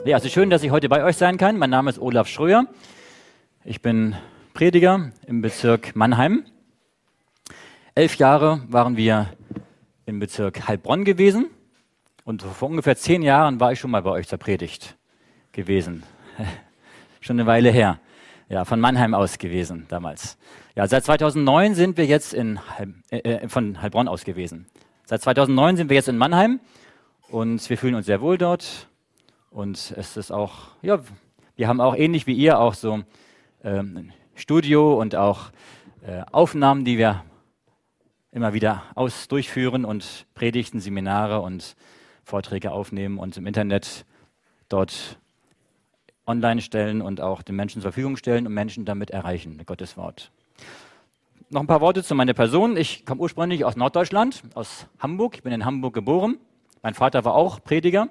Ja, es ist schön, dass ich heute bei euch sein kann. Mein Name ist Olaf Schröer. Ich bin Prediger im Bezirk Mannheim. 11 Jahre waren wir im Bezirk Heilbronn gewesen. Und vor ungefähr 10 Jahren war ich schon mal bei euch zur Predigt gewesen. Schon eine Weile her. Ja, von Mannheim aus gewesen damals. Ja, seit 2009 sind wir jetzt von Heilbronn aus gewesen. Seit 2009 sind wir jetzt in Mannheim und wir fühlen uns sehr wohl dort. Und es ist auch, ja, wir haben auch ähnlich wie ihr auch so ein Studio und auch Aufnahmen, die wir immer wieder durchführen und Predigten, Seminare und Vorträge aufnehmen und im Internet dort online stellen und auch den Menschen zur Verfügung stellen und Menschen damit erreichen, mit Gottes Wort. Noch ein paar Worte zu meiner Person. Ich komme ursprünglich aus Norddeutschland, aus Hamburg. Ich bin in Hamburg geboren. Mein Vater war auch Prediger.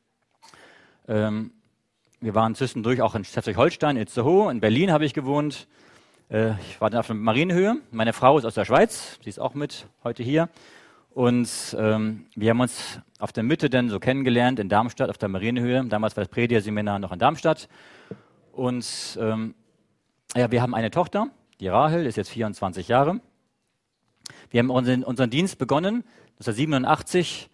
Wir waren zwischendurch auch in Schleswig-Holstein, Itzehoe, in Berlin habe ich gewohnt. Ich war dann auf der Marienhöhe. Meine Frau ist aus der Schweiz, sie ist auch mit heute hier. Und wir haben uns auf der Mitte dann so kennengelernt in Darmstadt auf der Marienhöhe. Damals war das Predigerseminar noch in Darmstadt. Und ja, wir haben eine Tochter, die Rahel, ist jetzt 24 Jahre. Wir haben unseren Dienst begonnen 1987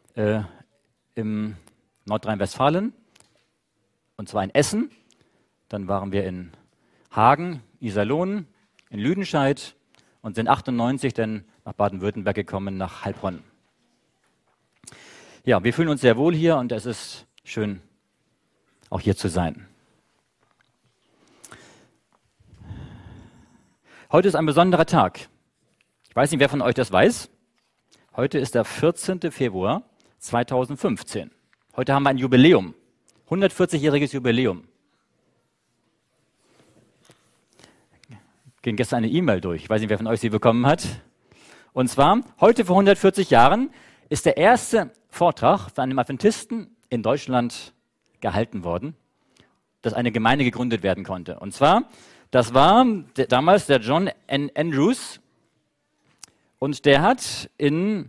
im Nordrhein-Westfalen. Und zwar in Essen, dann waren wir in Hagen, Iserlohn, in Lüdenscheid und sind 98 dann nach Baden-Württemberg gekommen, nach Heilbronn. Ja, wir fühlen uns sehr wohl hier und es ist schön, auch hier zu sein. Heute ist ein besonderer Tag. Ich weiß nicht, wer von euch das weiß. Heute ist der 14. Februar 2015. Heute haben wir ein Jubiläum. 140-jähriges Jubiläum. Ging gestern eine E-Mail durch. Ich weiß nicht, wer von euch sie bekommen hat. Und zwar, heute vor 140 Jahren ist der erste Vortrag von einem Adventisten in Deutschland gehalten worden, dass eine Gemeinde gegründet werden konnte. Und zwar, das war damals der John N. Andrews. Und der hat im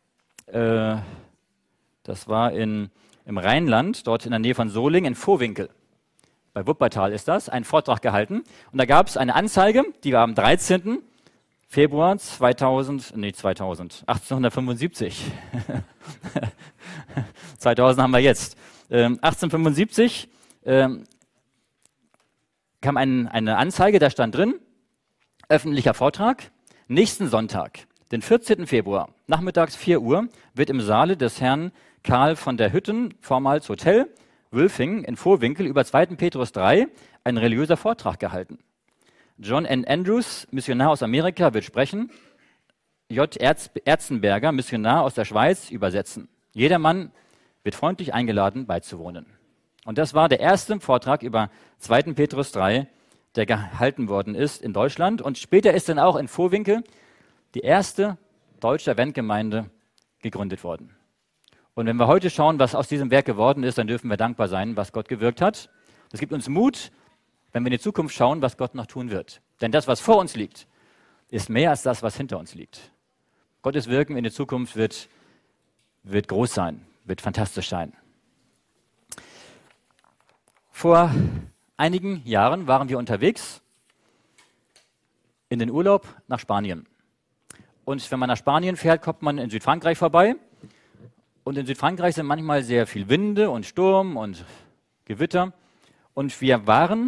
Rheinland, dort in der Nähe von Solingen, in Vohwinkel, bei Wuppertal ist das, einen Vortrag gehalten. Und da gab es eine Anzeige, die war am 13. Februar 1875. 2000 haben wir jetzt. 1875 kam eine Anzeige, da stand drin, öffentlicher Vortrag, nächsten Sonntag, den 14. Februar, nachmittags 4 Uhr, wird im Saale des Herrn Karl von der Hütten, vormals Hotel, Wülfing in Vohwinkel über 2. Petrus 3 ein religiöser Vortrag gehalten. John N. Andrews, Missionar aus Amerika, wird sprechen. J. Erzenberger, Missionar aus der Schweiz, übersetzen. Jedermann wird freundlich eingeladen, beizuwohnen. Und das war der erste Vortrag über 2. Petrus 3, der gehalten worden ist in Deutschland. Und später ist dann auch in Vohwinkel die erste deutsche Adventgemeinde gegründet worden. Und wenn wir heute schauen, was aus diesem Werk geworden ist, dann dürfen wir dankbar sein, was Gott gewirkt hat. Das gibt uns Mut, wenn wir in die Zukunft schauen, was Gott noch tun wird. Denn das, was vor uns liegt, ist mehr als das, was hinter uns liegt. Gottes Wirken in der Zukunft wird groß sein, wird fantastisch sein. Vor einigen Jahren waren wir unterwegs in den Urlaub nach Spanien. Und wenn man nach Spanien fährt, kommt man in Südfrankreich vorbei. Und in Südfrankreich sind manchmal sehr viel Winde und Sturm und Gewitter. Und wir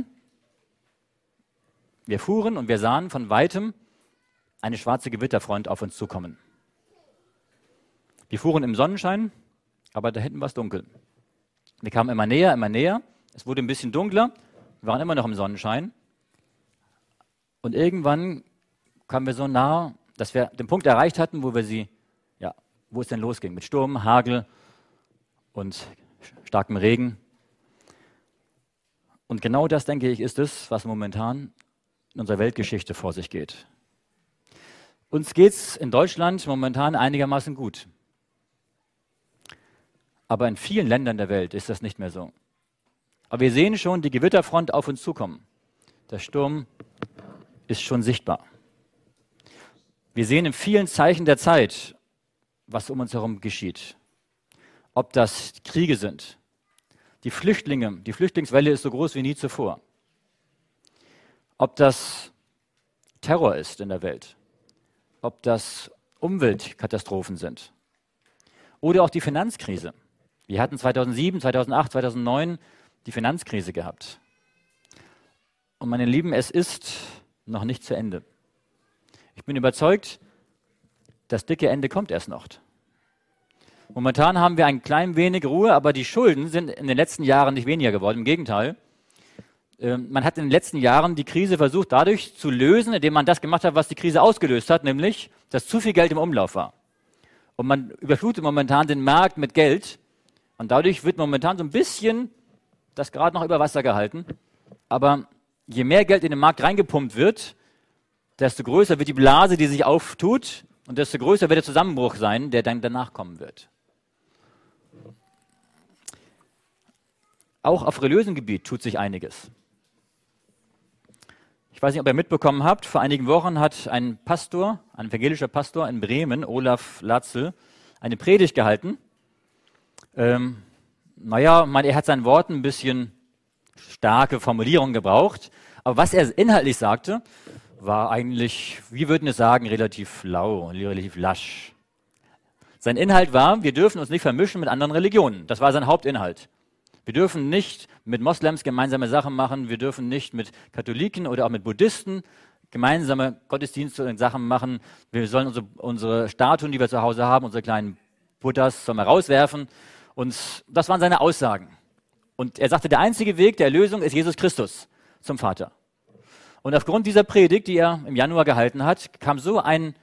fuhren und wir sahen von Weitem eine schwarze Gewitterfront auf uns zukommen. Wir fuhren im Sonnenschein, aber da hinten war es dunkel. Wir kamen immer näher, immer näher. Es wurde ein bisschen dunkler, wir waren immer noch im Sonnenschein. Und irgendwann kamen wir so nah, dass wir den Punkt erreicht hatten, wo es denn losging, mit Sturm, Hagel und starkem Regen. Und genau das, denke ich, ist es, was momentan in unserer Weltgeschichte vor sich geht. Uns geht es in Deutschland momentan einigermaßen gut. Aber in vielen Ländern der Welt ist das nicht mehr so. Aber wir sehen schon die Gewitterfront auf uns zukommen. Der Sturm ist schon sichtbar. Wir sehen in vielen Zeichen der Zeit, was um uns herum geschieht. Ob das Kriege sind, Die Flüchtlingswelle ist so groß wie nie zuvor. Ob das Terror ist in der Welt, ob das Umweltkatastrophen sind oder auch die Finanzkrise. Wir hatten 2007, 2008, 2009 die Finanzkrise gehabt. Und meine Lieben, es ist noch nicht zu Ende. Ich bin überzeugt, das dicke Ende kommt erst noch. Momentan haben wir ein klein wenig Ruhe, aber die Schulden sind in den letzten Jahren nicht weniger geworden. Im Gegenteil. Man hat in den letzten Jahren die Krise versucht dadurch zu lösen, indem man das gemacht hat, was die Krise ausgelöst hat, nämlich, dass zu viel Geld im Umlauf war. Und man überflutet momentan den Markt mit Geld und dadurch wird momentan so ein bisschen das gerade noch über Wasser gehalten. Aber je mehr Geld in den Markt reingepumpt wird, desto größer wird die Blase, die sich auftut und desto größer wird der Zusammenbruch sein, der dann danach kommen wird. Auch auf religiösem Gebiet tut sich einiges. Ich weiß nicht, ob ihr mitbekommen habt, vor einigen Wochen hat ein evangelischer Pastor in Bremen, Olaf Latzel, eine Predigt gehalten. Er hat seinen Worten ein bisschen starke Formulierungen gebraucht, aber was er inhaltlich sagte, war eigentlich, wie würden es sagen, relativ lau, relativ lasch. Sein Inhalt war, wir dürfen uns nicht vermischen mit anderen Religionen. Das war sein Hauptinhalt. Wir dürfen nicht mit Moslems gemeinsame Sachen machen, wir dürfen nicht mit Katholiken oder auch mit Buddhisten gemeinsame Gottesdienste und Sachen machen. Wir sollen unsere Statuen, die wir zu Hause haben, unsere kleinen Buddhas, sollen wir rauswerfen. Und das waren seine Aussagen. Und er sagte, der einzige Weg der Erlösung ist Jesus Christus zum Vater. Und aufgrund dieser Predigt, die er im Januar gehalten hat, kam so eine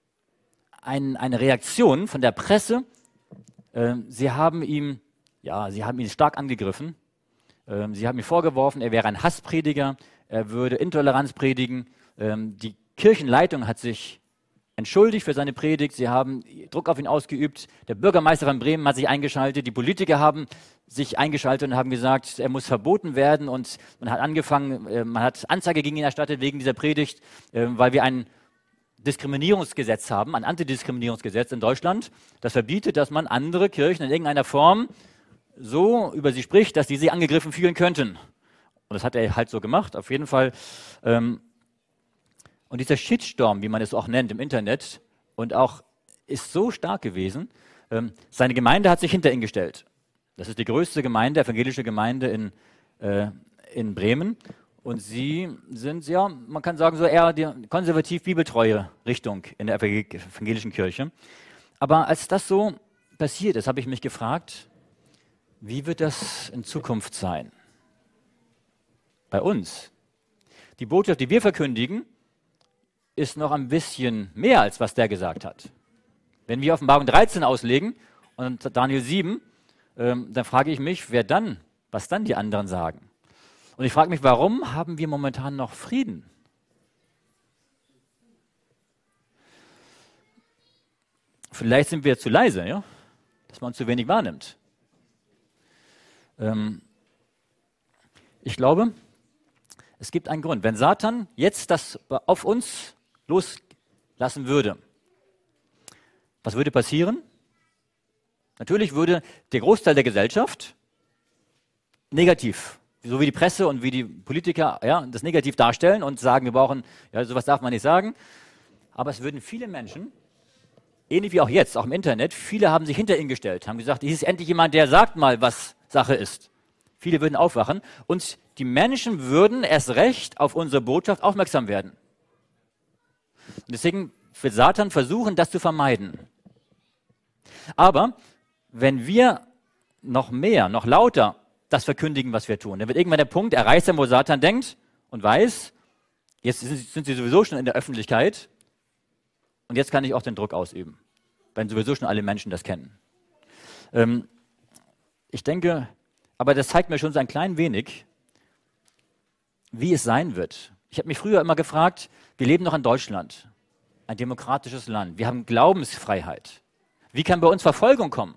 Reaktion von der Presse. Sie haben ihn stark angegriffen. Sie haben ihm vorgeworfen, er wäre ein Hassprediger, er würde Intoleranz predigen. Die Kirchenleitung hat sich entschuldigt für seine Predigt, sie haben Druck auf ihn ausgeübt. Der Bürgermeister von Bremen hat sich eingeschaltet, die Politiker haben sich eingeschaltet und haben gesagt, er muss verboten werden. Und man hat Anzeige gegen ihn erstattet wegen dieser Predigt, weil wir ein Diskriminierungsgesetz haben, ein Antidiskriminierungsgesetz in Deutschland, das verbietet, dass man andere Kirchen in irgendeiner Form so über sie spricht, dass die sich angegriffen fühlen könnten. Und das hat er halt so gemacht, auf jeden Fall. Und dieser Shitstorm, wie man es auch nennt im Internet, und auch ist so stark gewesen, seine Gemeinde hat sich hinter ihn gestellt. Das ist die größte Gemeinde, evangelische Gemeinde in Bremen. Und sie sind, ja, man kann sagen, so eher die konservativ-bibeltreue Richtung in der evangelischen Kirche. Aber als das so passiert ist, habe ich mich gefragt, wie wird das in Zukunft sein? Bei uns. Die Botschaft, die wir verkündigen, ist noch ein bisschen mehr, als was der gesagt hat. Wenn wir Offenbarung 13 auslegen und Daniel 7, dann frage ich mich, was dann die anderen sagen. Und ich frage mich, warum haben wir momentan noch Frieden? Vielleicht sind wir zu leise, ja? Dass man uns zu wenig wahrnimmt. Ich glaube, es gibt einen Grund. Wenn Satan jetzt das auf uns loslassen würde, was würde passieren? Natürlich würde der Großteil der Gesellschaft negativ, so wie die Presse und wie die Politiker, das negativ darstellen und sagen, wir brauchen, sowas darf man nicht sagen. Aber es würden viele Menschen, ähnlich wie auch jetzt, auch im Internet, viele haben sich hinter ihn gestellt, haben gesagt, hier ist endlich jemand, der sagt mal, was Sache ist. Viele würden aufwachen und die Menschen würden erst recht auf unsere Botschaft aufmerksam werden. Und deswegen wird Satan versuchen, das zu vermeiden. Aber wenn wir noch mehr, noch lauter das verkündigen, was wir tun, dann wird irgendwann der Punkt erreicht sein, wo Satan denkt und weiß, jetzt sind sie sowieso schon in der Öffentlichkeit und jetzt kann ich auch den Druck ausüben, wenn sowieso schon alle Menschen das kennen. Ich denke, aber das zeigt mir schon so ein klein wenig, wie es sein wird. Ich habe mich früher immer gefragt, wir leben noch in Deutschland, ein demokratisches Land. Wir haben Glaubensfreiheit. Wie kann bei uns Verfolgung kommen?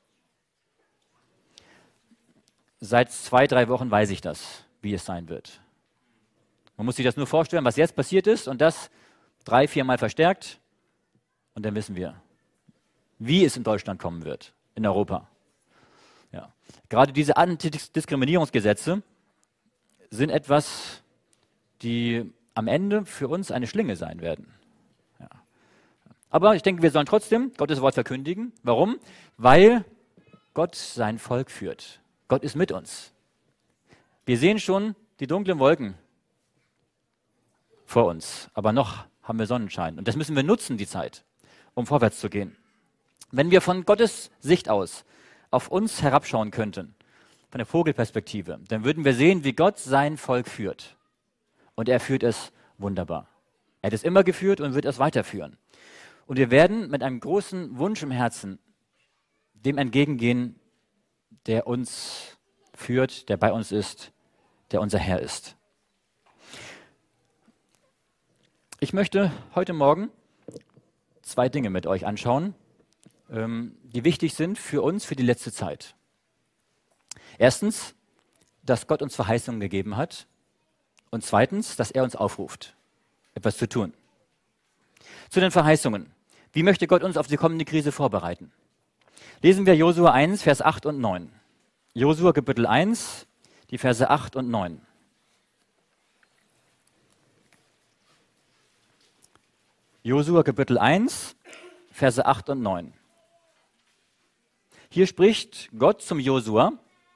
Seit 2-3 Wochen weiß ich das, wie es sein wird. Man muss sich das nur vorstellen, was jetzt passiert ist und das 3-4 Mal verstärkt. Und dann wissen wir, wie es in Deutschland kommen wird, in Europa. Ja. Gerade diese Antidiskriminierungsgesetze sind etwas, die am Ende für uns eine Schlinge sein werden. Ja. Aber ich denke, wir sollen trotzdem Gottes Wort verkündigen. Warum? Weil Gott sein Volk führt. Gott ist mit uns. Wir sehen schon die dunklen Wolken vor uns, aber noch haben wir Sonnenschein. Und das müssen wir nutzen, die Zeit, um vorwärts zu gehen. Wenn wir von Gottes Sicht aus auf uns herabschauen könnten, von der Vogelperspektive, dann würden wir sehen, wie Gott sein Volk führt. Und er führt es wunderbar. Er hat es immer geführt und wird es weiterführen. Und wir werden mit einem großen Wunsch im Herzen dem entgegengehen, der uns führt, der bei uns ist, der unser Herr ist. Ich möchte heute Morgen 2 Dinge mit euch anschauen, die wichtig sind für uns, für die letzte Zeit. Erstens, dass Gott uns Verheißungen gegeben hat. Und zweitens, dass er uns aufruft, etwas zu tun. Zu den Verheißungen. Wie möchte Gott uns auf die kommende Krise vorbereiten? Lesen wir Josua 1, Vers 8 und 9. Josua Kapitel 1, die Verse 8 und 9. Josua Kapitel 1, Verse 8 und 9. Hier spricht Gott zum Josua: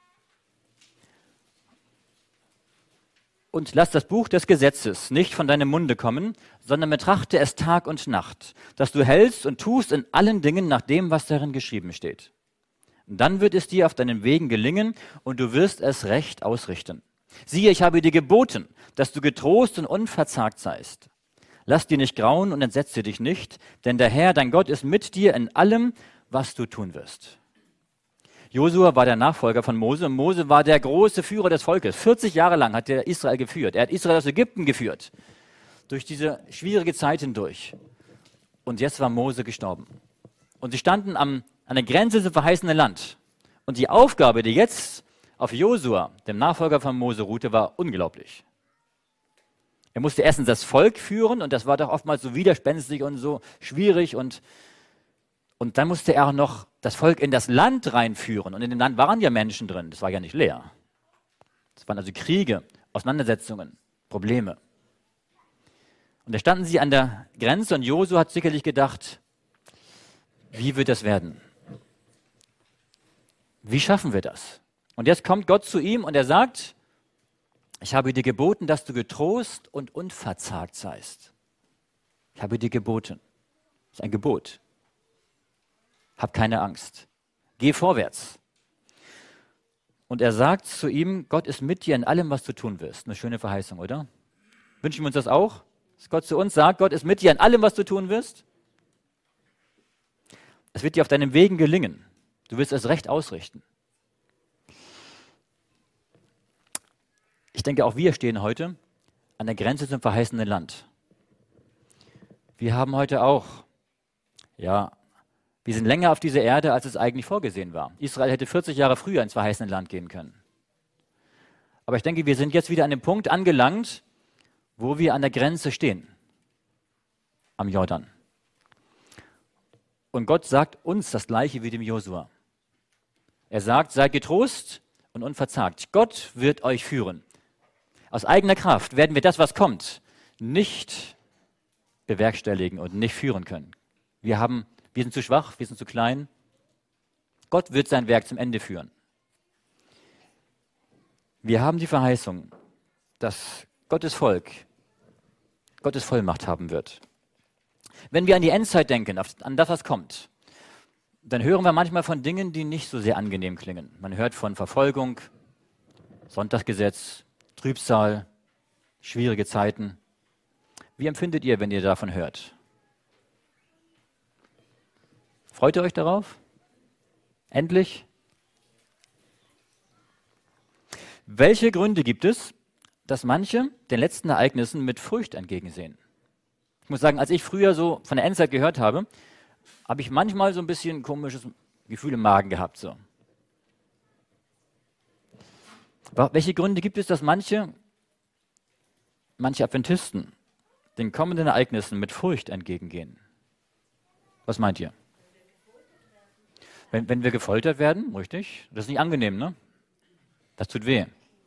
Und lass das Buch des Gesetzes nicht von deinem Munde kommen, sondern betrachte es Tag und Nacht, dass du hältst und tust in allen Dingen nach dem, was darin geschrieben steht. Dann wird es dir auf deinen Wegen gelingen und du wirst es recht ausrichten. Siehe, ich habe dir geboten, dass du getrost und unverzagt seist. Lass dir nicht grauen und entsetze dich nicht, denn der Herr, dein Gott, ist mit dir in allem, was du tun wirst. Josua war der Nachfolger von Mose und Mose war der große Führer des Volkes. 40 Jahre lang hat er Israel geführt. Er hat Israel aus Ägypten geführt, durch diese schwierige Zeit hindurch. Und jetzt war Mose gestorben. Und sie standen an der Grenze zum verheißenen Land. Und die Aufgabe, die jetzt auf Josua, dem Nachfolger von Mose, ruhte, war unglaublich. Er musste erstens das Volk führen und das war doch oftmals so widerspenstig und so schwierig und dann musste er auch noch das Volk in das Land reinführen. Und in dem Land waren ja Menschen drin. Das war ja nicht leer. Das waren also Kriege, Auseinandersetzungen, Probleme. Und da standen sie an der Grenze und Josua hat sicherlich gedacht, wie wird das werden? Wie schaffen wir das? Und jetzt kommt Gott zu ihm und er sagt: Ich habe dir geboten, dass du getrost und unverzagt seist. Ich habe dir geboten. Das ist ein Gebot. Hab keine Angst. Geh vorwärts. Und er sagt zu ihm, Gott ist mit dir in allem, was du tun wirst. Eine schöne Verheißung, oder? Wünschen wir uns das auch? Dass Gott zu uns sagt, Gott ist mit dir in allem, was du tun wirst? Es wird dir auf deinen Wegen gelingen. Du wirst es recht ausrichten. Ich denke, auch wir stehen heute an der Grenze zum verheißenen Land. Wir haben heute auch, wir sind länger auf dieser Erde, als es eigentlich vorgesehen war. Israel hätte 40 Jahre früher ins verheißene Land gehen können. Aber ich denke, wir sind jetzt wieder an dem Punkt angelangt, wo wir an der Grenze stehen, am Jordan. Und Gott sagt uns das Gleiche wie dem Josua. Er sagt, seid getrost und unverzagt. Gott wird euch führen. Aus eigener Kraft werden wir das, was kommt, nicht bewerkstelligen und nicht führen können. Wir sind zu schwach, wir sind zu klein. Gott wird sein Werk zum Ende führen. Wir haben die Verheißung, dass Gottes Volk Gottes Vollmacht haben wird. Wenn wir an die Endzeit denken, an das, was kommt, dann hören wir manchmal von Dingen, die nicht so sehr angenehm klingen. Man hört von Verfolgung, Sonntagsgesetz, Trübsal, schwierige Zeiten. Wie empfindet ihr, wenn ihr davon hört? Freut ihr euch darauf? Endlich? Welche Gründe gibt es, dass manche den letzten Ereignissen mit Furcht entgegensehen? Ich muss sagen, als ich früher so von der Endzeit gehört habe, habe ich manchmal so ein bisschen ein komisches Gefühl im Magen gehabt. So. Welche Gründe gibt es, dass manche Adventisten den kommenden Ereignissen mit Furcht entgegengehen? Was meint ihr? Wenn wir gefoltert werden, richtig, das ist nicht angenehm, ne? Das tut weh.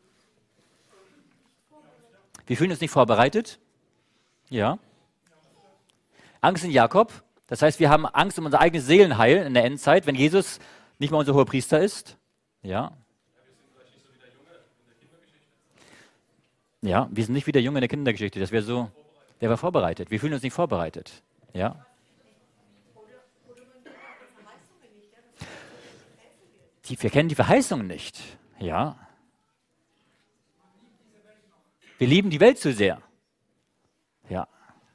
Wir fühlen uns nicht vorbereitet. Ja. Angst in Jakob. Das heißt, wir haben Angst um unser eigenes Seelenheil in der Endzeit, wenn Jesus nicht mehr unser hoher Priester ist. Ja. Ja, wir sind nicht wie der Junge in der Kindergeschichte. Das wäre so, der war vorbereitet. Wir fühlen uns nicht vorbereitet. Ja. Wir kennen die Verheißungen nicht. Ja. Wir lieben die Welt zu sehr. Ja.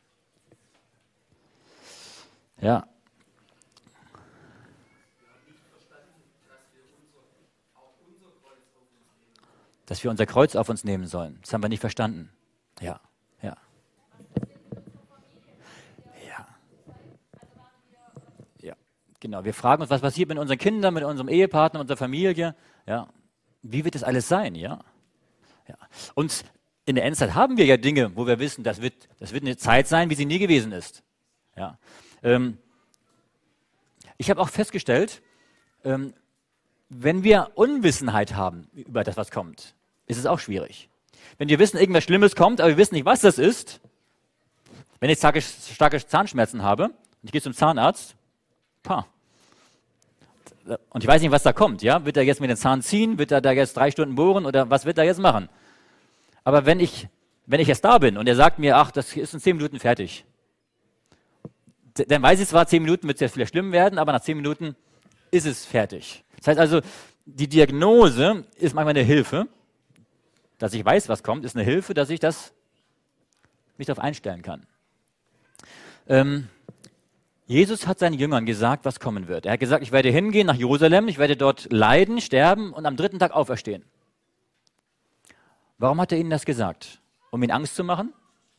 Ja. Dass wir unser Kreuz auf uns nehmen sollen. Das haben wir nicht verstanden. Ja. Ja. Ja. Ja. Genau. Wir fragen uns, was passiert mit unseren Kindern, mit unserem Ehepartner, unserer Familie. Ja. Wie wird das alles sein? Ja. Ja. Und in der Endzeit haben wir ja Dinge, wo wir wissen, das wird eine Zeit sein, wie sie nie gewesen ist. Ja. Ich habe auch festgestellt, wenn wir Unwissenheit haben über das, was kommt, ist es auch schwierig. Wenn wir wissen, irgendwas Schlimmes kommt, aber wir wissen nicht, was das ist. Wenn ich starke Zahnschmerzen habe und ich gehe zum Zahnarzt, und ich weiß nicht, was da kommt. Ja? Wird er jetzt mir den Zahn ziehen? Wird er da jetzt 3 Stunden bohren? Oder was wird er jetzt machen? Aber wenn ich jetzt da bin und er sagt mir, ach, das ist in 10 Minuten fertig, dann weiß ich zwar, 10 Minuten wird es jetzt vielleicht schlimm werden, aber nach 10 Minuten ist es fertig. Das heißt also, die Diagnose ist manchmal eine Hilfe, dass ich weiß, was kommt, ist eine Hilfe, dass ich mich darauf einstellen kann. Jesus hat seinen Jüngern gesagt, was kommen wird. Er hat gesagt, ich werde hingehen nach Jerusalem, ich werde dort leiden, sterben und am 3. Tag auferstehen. Warum hat er ihnen das gesagt? Um ihnen Angst zu machen?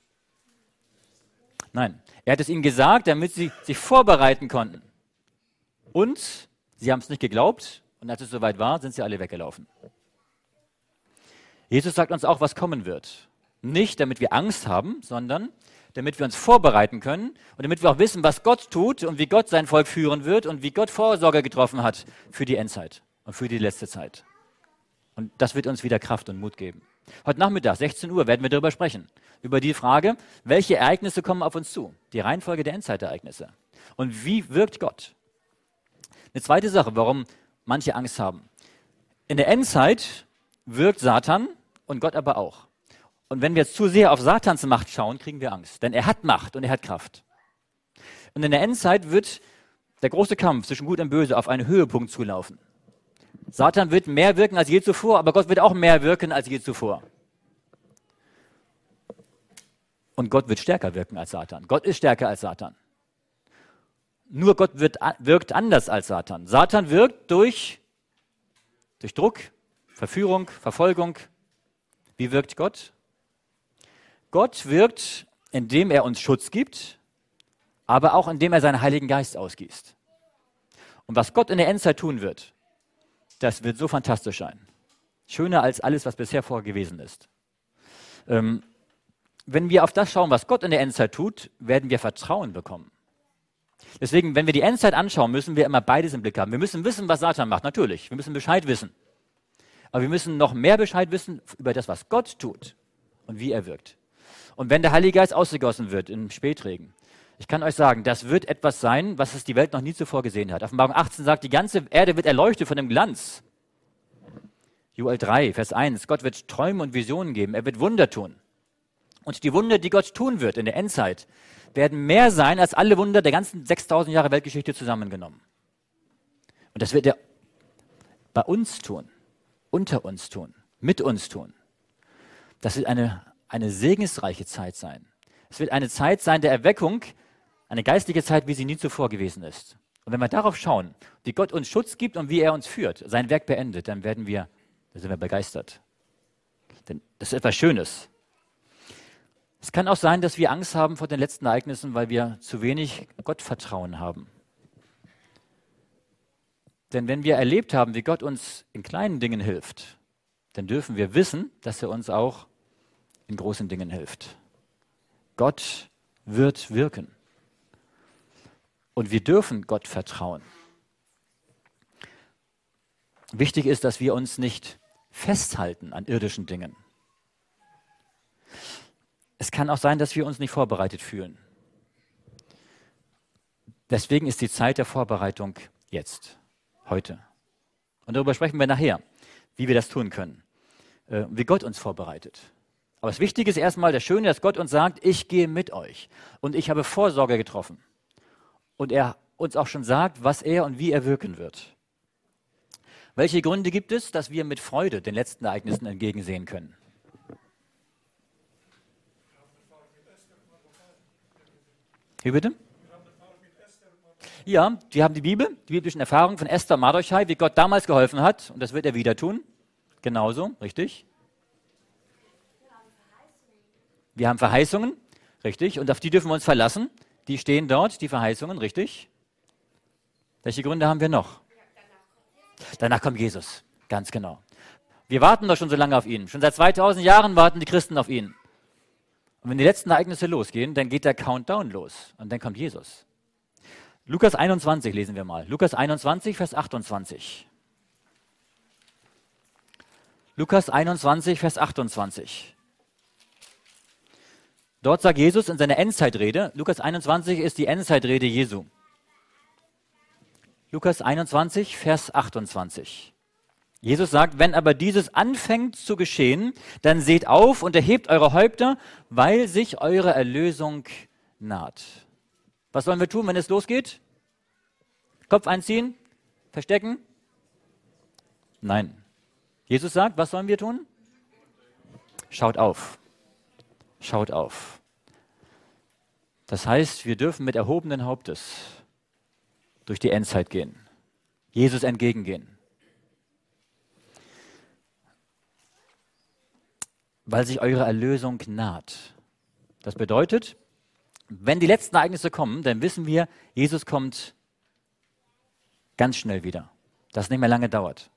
Nein, er hat es ihnen gesagt, damit sie sich vorbereiten konnten. Und sie haben es nicht geglaubt und als es soweit war, sind sie alle weggelaufen. Jesus sagt uns auch, was kommen wird. Nicht, damit wir Angst haben, sondern damit wir uns vorbereiten können und damit wir auch wissen, was Gott tut und wie Gott sein Volk führen wird und wie Gott Vorsorge getroffen hat für die Endzeit und für die letzte Zeit. Und das wird uns wieder Kraft und Mut geben. Heute Nachmittag, 16 Uhr, werden wir darüber sprechen. Über die Frage, welche Ereignisse kommen auf uns zu? Die Reihenfolge der Endzeitereignisse. Und wie wirkt Gott? Eine zweite Sache, warum manche Angst haben. In der Endzeit wirkt Satan und Gott aber auch. Und wenn wir jetzt zu sehr auf Satans Macht schauen, kriegen wir Angst. Denn er hat Macht und er hat Kraft. Und in der Endzeit wird der große Kampf zwischen Gut und Böse auf einen Höhepunkt zulaufen. Satan wird mehr wirken als je zuvor, aber Gott wird auch mehr wirken als je zuvor. Und Gott wird stärker wirken als Satan. Gott ist stärker als Satan. Nur Gott wirkt anders als Satan. Satan wirkt durch Druck, Verführung, Verfolgung. Wie wirkt Gott? Gott wirkt, indem er uns Schutz gibt, aber auch indem er seinen Heiligen Geist ausgießt. Und was Gott in der Endzeit tun wird, das wird so fantastisch sein. Schöner als alles, was bisher vorher gewesen ist. Wenn wir auf das schauen, was Gott in der Endzeit tut, werden wir Vertrauen bekommen. Deswegen, wenn wir die Endzeit anschauen, müssen wir immer beides im Blick haben. Wir müssen wissen, was Satan macht, natürlich. Wir müssen Bescheid wissen. Aber wir müssen noch mehr Bescheid wissen über das, was Gott tut und wie er wirkt. Und wenn der Heilige Geist ausgegossen wird im Spätregen, ich kann euch sagen, das wird etwas sein, was es die Welt noch nie zuvor gesehen hat. Offenbarung 18 sagt, die ganze Erde wird erleuchtet von dem Glanz. Joel 3, Vers 1, Gott wird Träume und Visionen geben, er wird Wunder tun. Und die Wunder, die Gott tun wird in der Endzeit, werden mehr sein als alle Wunder der ganzen 6000 Jahre Weltgeschichte zusammengenommen. Und das wird er bei uns tun, unter uns tun, mit uns tun. Das wird eine segensreiche Zeit sein. Es wird eine Zeit sein der Erweckung, eine geistliche Zeit, wie sie nie zuvor gewesen ist. Und wenn wir darauf schauen, wie Gott uns Schutz gibt und wie er uns führt, sein Werk beendet, dann sind wir begeistert. Denn das ist etwas Schönes. Es kann auch sein, dass wir Angst haben vor den letzten Ereignissen, weil wir zu wenig Gottvertrauen haben. Denn wenn wir erlebt haben, wie Gott uns in kleinen Dingen hilft, dann dürfen wir wissen, dass er uns auch in großen Dingen hilft. Gott wird wirken. Und wir dürfen Gott vertrauen. Wichtig ist, dass wir uns nicht festhalten an irdischen Dingen. Es kann auch sein, dass wir uns nicht vorbereitet fühlen. Deswegen ist die Zeit der Vorbereitung jetzt, heute. Und darüber sprechen wir nachher, wie wir das tun können, wie Gott uns vorbereitet. Aber das Wichtige ist erstmal, das Schöne, dass Gott uns sagt, ich gehe mit euch und ich habe Vorsorge getroffen. Und er uns auch schon sagt, was er und wie er wirken wird. Welche Gründe gibt es, dass wir mit Freude den letzten Ereignissen entgegensehen können? Wie bitte? Ja, wir haben die Bibel, die biblischen Erfahrungen von Esther und Mardochai, wie Gott damals geholfen hat. Und das wird er wieder tun. Genauso, richtig? Wir haben Verheißungen, richtig? Und auf die dürfen wir uns verlassen. Die stehen dort, die Verheißungen, richtig? Welche Gründe haben wir noch? Danach kommt Jesus, ganz genau. Wir warten doch schon so lange auf ihn. Schon seit 2000 Jahren warten die Christen auf ihn. Und wenn die letzten Ereignisse losgehen, dann geht der Countdown los. Und dann kommt Jesus. Lukas 21 lesen wir mal. Lukas 21, Vers 28. Lukas 21, Vers 28. Dort sagt Jesus in seiner Endzeitrede, Lukas 21 ist die Endzeitrede Jesu. Lukas 21, Vers 28. Jesus sagt, wenn aber dieses anfängt zu geschehen, dann seht auf und erhebt eure Häupter, weil sich eure Erlösung naht. Was sollen wir tun, wenn es losgeht? Kopf einziehen? Verstecken? Nein. Jesus sagt, was sollen wir tun? Schaut auf. Schaut auf. Das heißt, wir dürfen mit erhobenen Hauptes durch die Endzeit gehen, Jesus entgegengehen. Weil sich eure Erlösung naht. Das bedeutet, wenn die letzten Ereignisse kommen, dann wissen wir, Jesus kommt ganz schnell wieder. Dass es nicht mehr lange dauert.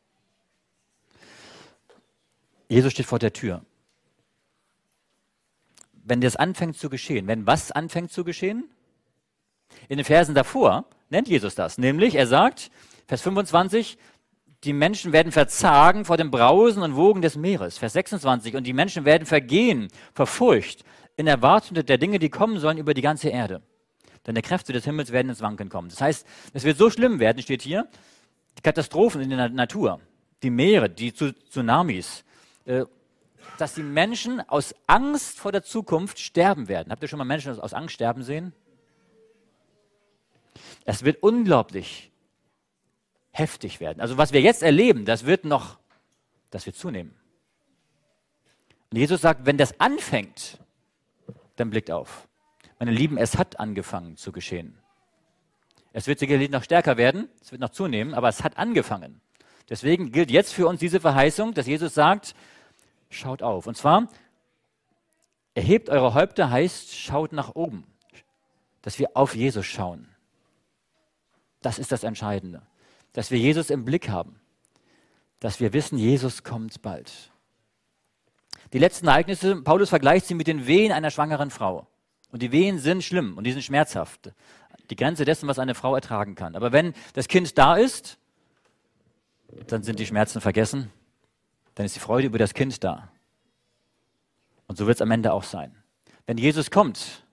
Jesus steht vor der Tür. Wenn das anfängt zu geschehen, wenn was anfängt zu geschehen? In den Versen davor nennt Jesus das, nämlich er sagt, Vers 25, die Menschen werden verzagen vor dem Brausen und Wogen des Meeres. Vers 26, und die Menschen werden vergehen vor Furcht in Erwartung der Dinge, die kommen sollen über die ganze Erde. Denn die Kräfte des Himmels werden ins Wanken kommen. Das heißt, es wird so schlimm werden, steht hier, die Katastrophen in der Natur, die Meere, die Tsunamis, dass die Menschen aus Angst vor der Zukunft sterben werden. Habt ihr schon mal Menschen aus Angst sterben sehen? Es wird unglaublich heftig werden. Also was wir jetzt erleben, das wird zunehmen. Und Jesus sagt, wenn das anfängt, dann blickt auf. Meine Lieben, es hat angefangen zu geschehen. Es wird sicherlich noch stärker werden, es wird noch zunehmen, aber es hat angefangen. Deswegen gilt jetzt für uns diese Verheißung, dass Jesus sagt, schaut auf. Und zwar, erhebt eure Häupter heißt, schaut nach oben. Dass wir auf Jesus schauen. Das ist das Entscheidende. Dass wir Jesus im Blick haben. Dass wir wissen, Jesus kommt bald. Die letzten Ereignisse, Paulus vergleicht sie mit den Wehen einer schwangeren Frau. Und die Wehen sind schlimm und die sind schmerzhaft. Die Grenze dessen, was eine Frau ertragen kann. Aber wenn das Kind da ist, dann sind die Schmerzen vergessen. Dann ist die Freude über das Kind da. Und so wird es am Ende auch sein. Wenn Jesus kommt,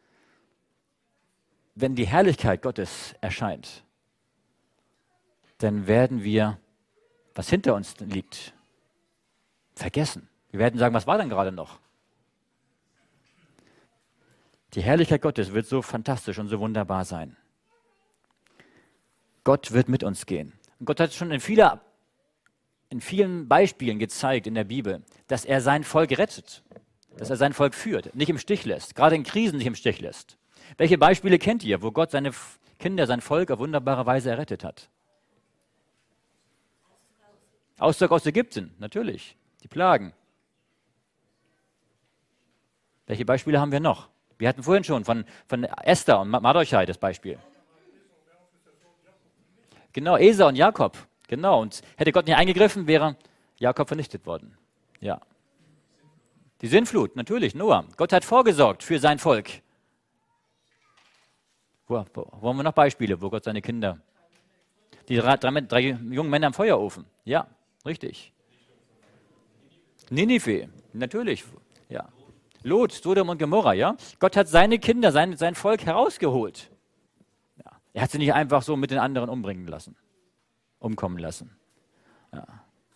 wenn die Herrlichkeit Gottes erscheint, dann werden wir, was hinter uns liegt, vergessen. Wir werden sagen, was war denn gerade noch? Die Herrlichkeit Gottes wird so fantastisch und so wunderbar sein. Gott wird mit uns gehen. Und Gott hat schon in vielen Beispielen gezeigt in der Bibel, dass er sein Volk rettet, dass er sein Volk führt, nicht im Stich lässt, gerade in Krisen nicht im Stich lässt. Welche Beispiele kennt ihr, wo Gott seine Kinder, sein Volk auf wunderbare Weise errettet hat? Auszug aus Ägypten, natürlich, die Plagen. Welche Beispiele haben wir noch? Wir hatten vorhin schon von Esther und Mardochai das Beispiel. Genau, Esau und Jakob. Genau, und hätte Gott nicht eingegriffen, wäre Jakob vernichtet worden. Ja. Die Sintflut, natürlich, Noah. Gott hat vorgesorgt für sein Volk. Wo haben wir noch Beispiele, wo Gott seine Kinder... Die drei jungen Männer im Feuerofen. Ja, richtig. Ninive, natürlich. Ja. Lot, Sodom und Gomorra, ja. Gott hat seine Kinder, sein Volk herausgeholt. Ja. Er hat sie nicht einfach so mit den anderen umkommen lassen. Ja.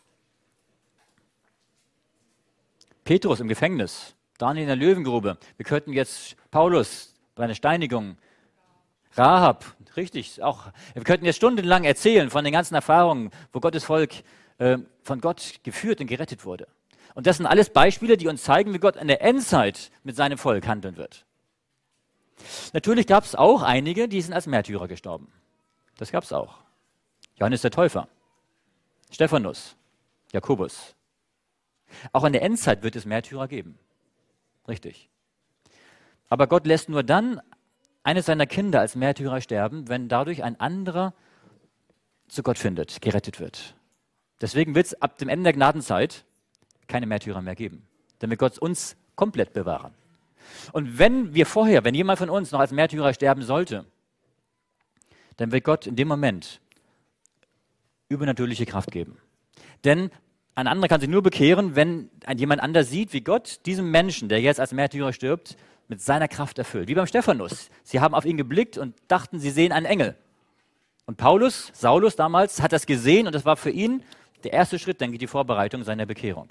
Petrus im Gefängnis, Daniel in der Löwengrube. Wir könnten jetzt Paulus bei einer Steinigung, Rahab, richtig, auch. Wir könnten jetzt stundenlang erzählen von den ganzen Erfahrungen, wo Gottes Volk von Gott geführt und gerettet wurde. Und das sind alles Beispiele, die uns zeigen, wie Gott in der Endzeit mit seinem Volk handeln wird. Natürlich gab es auch einige, die sind als Märtyrer gestorben. Das gab es auch. Johannes der Täufer, Stephanus, Jakobus. Auch in der Endzeit wird es Märtyrer geben. Richtig. Aber Gott lässt nur dann eines seiner Kinder als Märtyrer sterben, wenn dadurch ein anderer zu Gott findet, gerettet wird. Deswegen wird es ab dem Ende der Gnadenzeit keine Märtyrer mehr geben, damit Gott uns komplett bewahren. Und wenn jemand von uns noch als Märtyrer sterben sollte, dann wird Gott in dem Moment übernatürliche Kraft geben. Denn ein anderer kann sich nur bekehren, wenn jemand anders sieht, wie Gott diesem Menschen, der jetzt als Märtyrer stirbt, mit seiner Kraft erfüllt. Wie beim Stephanus. Sie haben auf ihn geblickt und dachten, sie sehen einen Engel. Und Saulus damals, hat das gesehen und das war für ihn der erste Schritt, denke ich, die Vorbereitung seiner Bekehrung.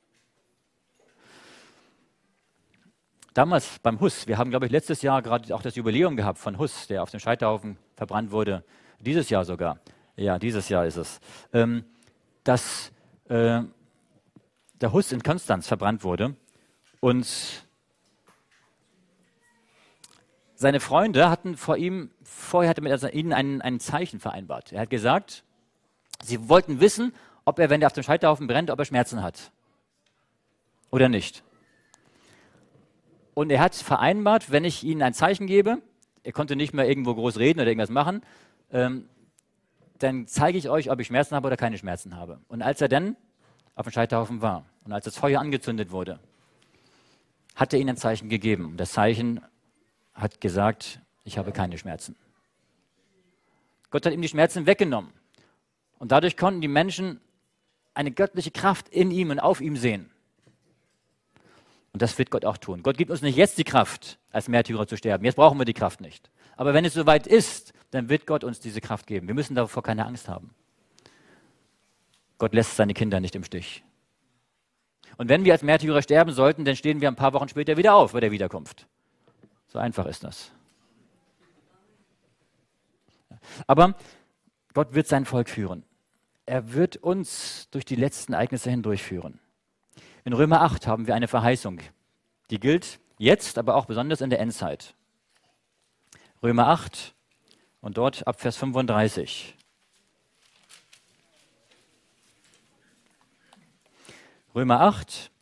Damals beim Hus, wir haben, glaube ich, letztes Jahr gerade auch das Jubiläum gehabt von Hus, der auf dem Scheiterhaufen verbrannt wurde. Dieses Jahr sogar. Ja, dieses Jahr ist es. Dass der Hus in Konstanz verbrannt wurde und seine Freunde hatten vorher hatte mit ihnen ein Zeichen vereinbart. Er hat gesagt, sie wollten wissen, ob er, wenn er auf dem Scheiterhaufen brennt, ob er Schmerzen hat oder nicht. Und er hat vereinbart, wenn ich ihnen ein Zeichen gebe, er konnte nicht mehr irgendwo groß reden oder irgendwas machen, dann zeige ich euch, ob ich Schmerzen habe oder keine Schmerzen habe. Und als er dann auf dem Scheiterhaufen war und als das Feuer angezündet wurde, hat er ihnen ein Zeichen gegeben. Und das Zeichen hat gesagt, ich habe keine Schmerzen. Gott hat ihm die Schmerzen weggenommen. Und dadurch konnten die Menschen eine göttliche Kraft in ihm und auf ihm sehen. Und das wird Gott auch tun. Gott gibt uns nicht jetzt die Kraft, als Märtyrer zu sterben. Jetzt brauchen wir die Kraft nicht. Aber wenn es soweit ist, dann wird Gott uns diese Kraft geben. Wir müssen davor keine Angst haben. Gott lässt seine Kinder nicht im Stich. Und wenn wir als Märtyrer sterben sollten, dann stehen wir ein paar Wochen später wieder auf bei der Wiederkunft. So einfach ist das. Aber Gott wird sein Volk führen. Er wird uns durch die letzten Ereignisse hindurchführen. In Römer 8 haben wir eine Verheißung, die gilt jetzt, aber auch besonders in der Endzeit. Römer 8 und dort ab Vers 35. Römer 8,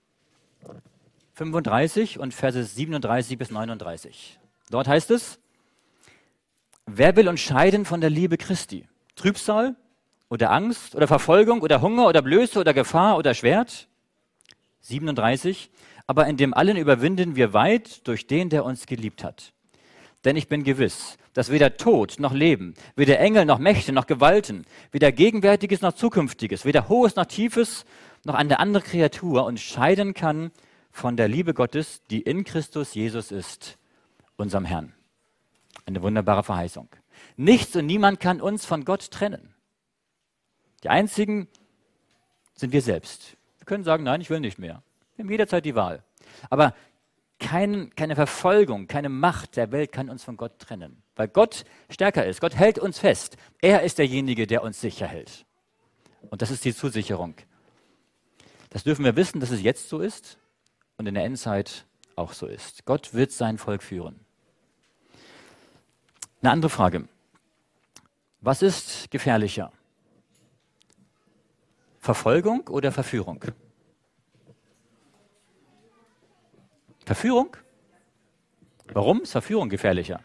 35 und Verse 37 bis 39. Dort heißt es, wer will uns scheiden von der Liebe Christi? Trübsal oder Angst oder Verfolgung oder Hunger oder Blöße oder Gefahr oder Schwert? 37. Aber in dem allen überwinden wir weit durch den, der uns geliebt hat. Denn ich bin gewiss, dass weder Tod noch Leben, weder Engel noch Mächte noch Gewalten, weder Gegenwärtiges noch Zukünftiges, weder Hohes noch Tiefes, noch eine andere Kreatur uns scheiden kann von der Liebe Gottes, die in Christus Jesus ist, unserem Herrn. Eine wunderbare Verheißung. Nichts und niemand kann uns von Gott trennen. Die einzigen sind wir selbst. Wir können sagen, nein, ich will nicht mehr. Wir haben jederzeit die Wahl. Aber keine Verfolgung, keine Macht der Welt kann uns von Gott trennen. Weil Gott stärker ist. Gott hält uns fest. Er ist derjenige, der uns sicher hält. Und das ist die Zusicherung. Das dürfen wir wissen, dass es jetzt so ist und in der Endzeit auch so ist. Gott wird sein Volk führen. Eine andere Frage. Was ist gefährlicher? Verfolgung oder Verführung? Verführung? Warum ist Verführung gefährlicher?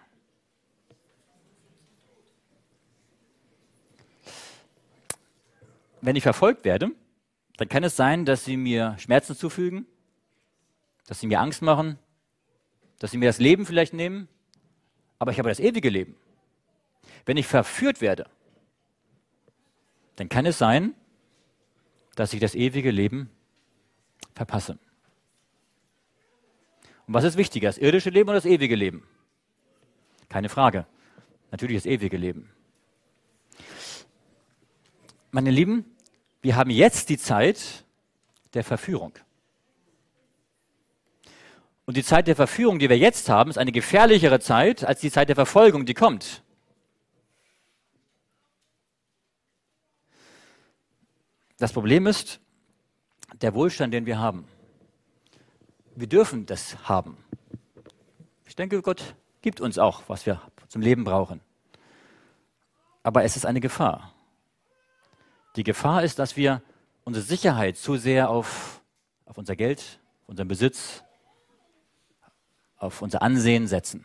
Wenn ich verfolgt werde, dann kann es sein, dass sie mir Schmerzen zufügen, dass sie mir Angst machen, dass sie mir das Leben vielleicht nehmen, aber ich habe das ewige Leben. Wenn ich verführt werde, dann kann es sein, dass ich das ewige Leben verpasse. Und was ist wichtiger, das irdische Leben oder das ewige Leben? Keine Frage. Natürlich das ewige Leben. Meine Lieben, wir haben jetzt die Zeit der Verführung. Und die Zeit der Verführung, die wir jetzt haben, ist eine gefährlichere Zeit als die Zeit der Verfolgung, die kommt. Das Problem ist der Wohlstand, den wir haben. Wir dürfen das haben. Ich denke, Gott gibt uns auch, was wir zum Leben brauchen. Aber es ist eine Gefahr. Die Gefahr ist, dass wir unsere Sicherheit zu sehr auf unser Geld, auf unseren Besitz, auf unser Ansehen setzen.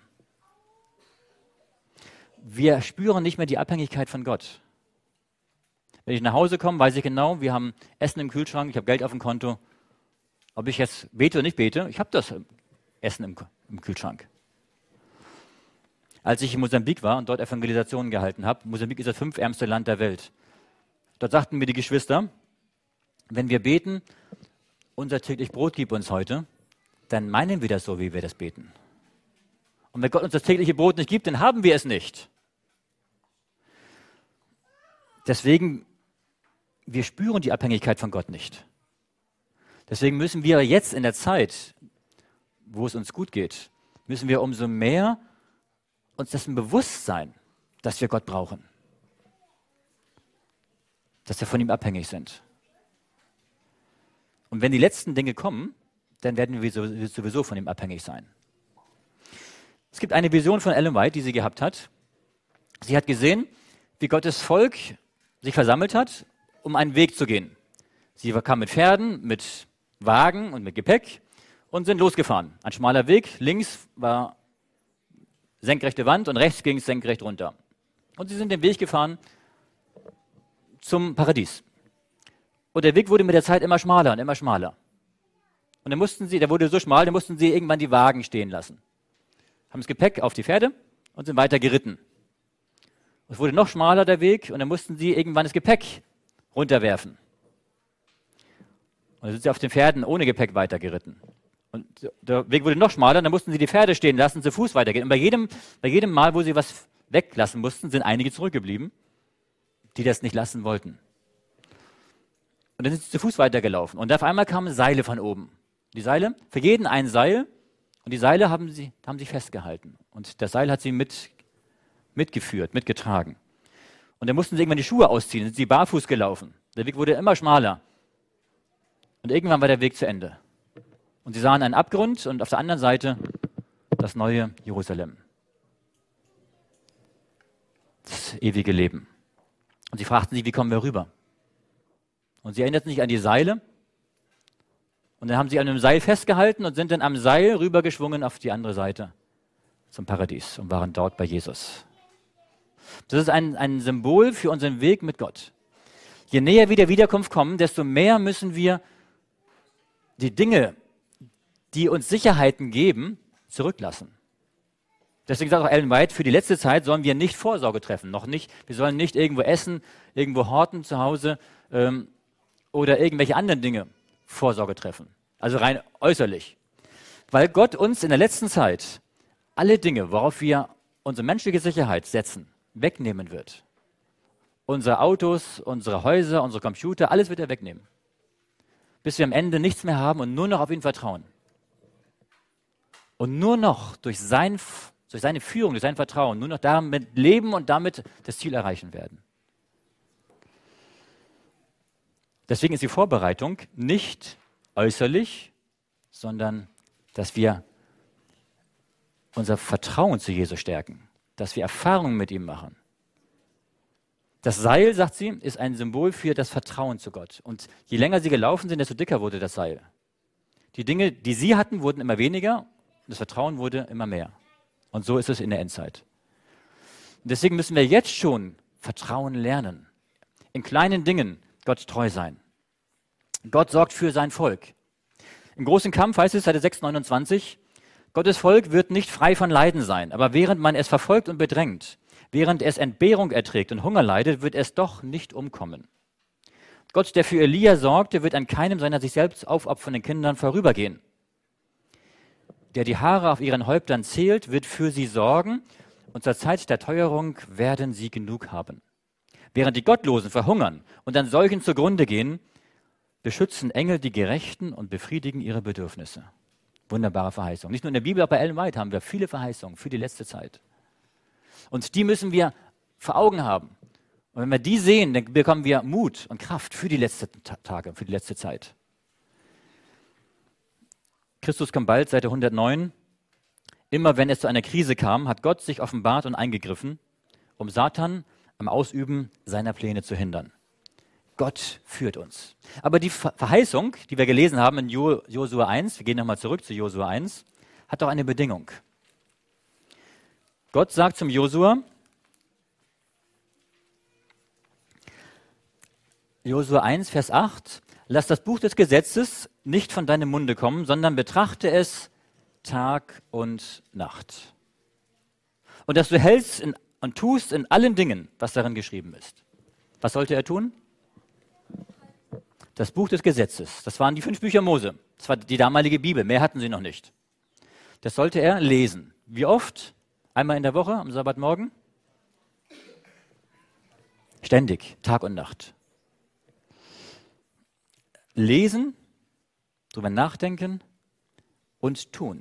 Wir spüren nicht mehr die Abhängigkeit von Gott. Wenn ich nach Hause komme, weiß ich genau, wir haben Essen im Kühlschrank, ich habe Geld auf dem Konto. Ob ich jetzt bete oder nicht bete, ich habe das Essen im Kühlschrank. Als ich in Mosambik war und dort Evangelisationen gehalten habe, Mosambik ist das 5. ärmste Land der Welt. Dort sagten mir die Geschwister, wenn wir beten, unser täglich Brot gib uns heute, dann meinen wir das so, wie wir das beten. Und wenn Gott uns das tägliche Brot nicht gibt, dann haben wir es nicht. Deswegen, wir spüren die Abhängigkeit von Gott nicht. Deswegen müssen wir jetzt in der Zeit, wo es uns gut geht, müssen wir umso mehr uns dessen bewusst sein, dass wir Gott brauchen. Dass wir von ihm abhängig sind. Und wenn die letzten Dinge kommen, dann werden wir sowieso von ihm abhängig sein. Es gibt eine Vision von Ellen White, die sie gehabt hat. Sie hat gesehen, wie Gottes Volk sich versammelt hat, um einen Weg zu gehen. Sie kam mit Pferden, mit Wagen und mit Gepäck und sind losgefahren. Ein schmaler Weg, links war senkrechte Wand und rechts ging es senkrecht runter. Und sie sind den Weg gefahren zum Paradies. Und der Weg wurde mit der Zeit immer schmaler und immer schmaler. Und der wurde so schmal, dann mussten sie irgendwann die Wagen stehen lassen. Haben das Gepäck auf die Pferde und sind weiter geritten. Es wurde noch schmaler der Weg und dann mussten sie irgendwann das Gepäck runterwerfen. Und dann sind sie auf den Pferden ohne Gepäck weiter geritten. Und der Weg wurde noch schmaler, dann mussten sie die Pferde stehen lassen, zu Fuß weitergehen. Und bei jedem Mal, wo sie was weglassen mussten, sind einige zurückgeblieben, die das nicht lassen wollten. Und dann sind sie zu Fuß weitergelaufen. Und auf einmal kamen Seile von oben. Die Seile, für jeden ein Seil. Und die Seile haben sie festgehalten. Und das Seil hat sie mitgeführt, mitgetragen. Und dann mussten sie irgendwann die Schuhe ausziehen, sind sie barfuß gelaufen. Der Weg wurde immer schmaler. Und irgendwann war der Weg zu Ende. Und sie sahen einen Abgrund und auf der anderen Seite das neue Jerusalem. Das ewige Leben. Und sie fragten sich, wie kommen wir rüber? Und sie erinnerten sich an die Seile. Und dann haben sie an einem Seil festgehalten und sind dann am Seil rübergeschwungen auf die andere Seite zum Paradies und waren dort bei Jesus. Das ist ein Symbol für unseren Weg mit Gott. Je näher wir der Wiederkunft kommen, desto mehr müssen wir die Dinge, die uns Sicherheiten geben, zurücklassen. Deswegen sagt auch Ellen White, für die letzte Zeit sollen wir nicht Vorsorge treffen, noch nicht. Wir sollen nicht irgendwo essen, irgendwo horten zu Hause oder irgendwelche anderen Dinge Vorsorge treffen. Also rein äußerlich. Weil Gott uns in der letzten Zeit alle Dinge, worauf wir unsere menschliche Sicherheit setzen, wegnehmen wird. Unsere Autos, unsere Häuser, unsere Computer, alles wird er wegnehmen. Bis wir am Ende nichts mehr haben und nur noch auf ihn vertrauen. Und nur noch durch seine Führung, durch sein Vertrauen, nur noch damit leben und damit das Ziel erreichen werden. Deswegen ist die Vorbereitung nicht äußerlich, sondern dass wir unser Vertrauen zu Jesus stärken, dass wir Erfahrungen mit ihm machen. Das Seil, sagt sie, ist ein Symbol für das Vertrauen zu Gott. Und je länger sie gelaufen sind, desto dicker wurde das Seil. Die Dinge, die sie hatten, wurden immer weniger und das Vertrauen wurde immer mehr. Und so ist es in der Endzeit. Und deswegen müssen wir jetzt schon Vertrauen lernen. In kleinen Dingen Gott treu sein. Gott sorgt für sein Volk. Im großen Kampf heißt es, Seite 629, Gottes Volk wird nicht frei von Leiden sein, aber während man es verfolgt und bedrängt, während es Entbehrung erträgt und Hunger leidet, wird es doch nicht umkommen. Gott, der für Elia sorgte, wird an keinem seiner sich selbst aufopfernden Kindern vorübergehen. Der die Haare auf ihren Häuptern zählt, wird für sie sorgen, und zur Zeit der Teuerung werden sie genug haben. Während die Gottlosen verhungern und an Seuchen zugrunde gehen, beschützen Engel die Gerechten und befriedigen ihre Bedürfnisse. Wunderbare Verheißung. Nicht nur in der Bibel, auch bei Ellen White haben wir viele Verheißungen für die letzte Zeit. Und die müssen wir vor Augen haben. Und wenn wir die sehen, dann bekommen wir Mut und Kraft für die letzten Tage, für die letzte Zeit. Christus kommt bald, Seite 109. Immer wenn es zu einer Krise kam, hat Gott sich offenbart und eingegriffen, um Satan am Ausüben seiner Pläne zu hindern. Gott führt uns. Aber die Verheißung, die wir gelesen haben in Josua 1, wir gehen nochmal zurück zu Josua 1, hat doch eine Bedingung. Gott sagt zum Josua, Josua 1, Vers 8, lass das Buch des Gesetzes nicht von deinem Munde kommen, sondern betrachte es Tag und Nacht. Und dass du hältst und tust in allen Dingen, was darin geschrieben ist. Was sollte er tun? Das Buch des Gesetzes. Das waren die 5 Bücher Mose. Das war die damalige Bibel. Mehr hatten sie noch nicht. Das sollte er lesen. Wie oft? Einmal in der Woche, am Sabbatmorgen? Ständig, Tag und Nacht. Lesen, darüber nachdenken und tun.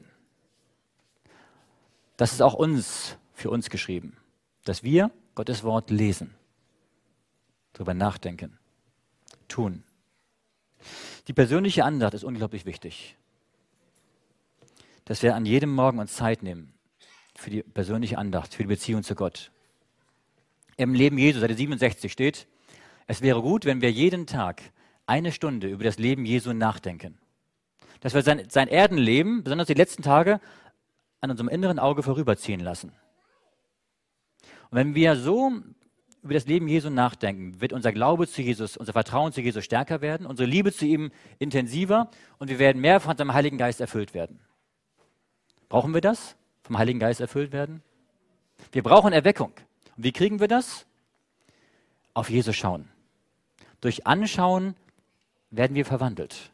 Das ist auch für uns geschrieben, dass wir Gottes Wort lesen, darüber nachdenken, tun. Die persönliche Andacht ist unglaublich wichtig, dass wir an jedem Morgen uns Zeit nehmen für die persönliche Andacht, für die Beziehung zu Gott. Im Leben Jesu, Seite 67 steht, es wäre gut, wenn wir jeden Tag 1 Stunde über das Leben Jesu nachdenken. Dass wir sein Erdenleben, besonders die letzten Tage, an unserem inneren Auge vorüberziehen lassen. Und wenn wir so über das Leben Jesu nachdenken, wird unser Glaube zu Jesus, unser Vertrauen zu Jesus stärker werden, unsere Liebe zu ihm intensiver und wir werden mehr von seinem Heiligen Geist erfüllt werden. Brauchen wir das? Vom Heiligen Geist erfüllt werden? Wir brauchen Erweckung. Und wie kriegen wir das? Auf Jesus schauen. Durch Anschauen werden wir verwandelt.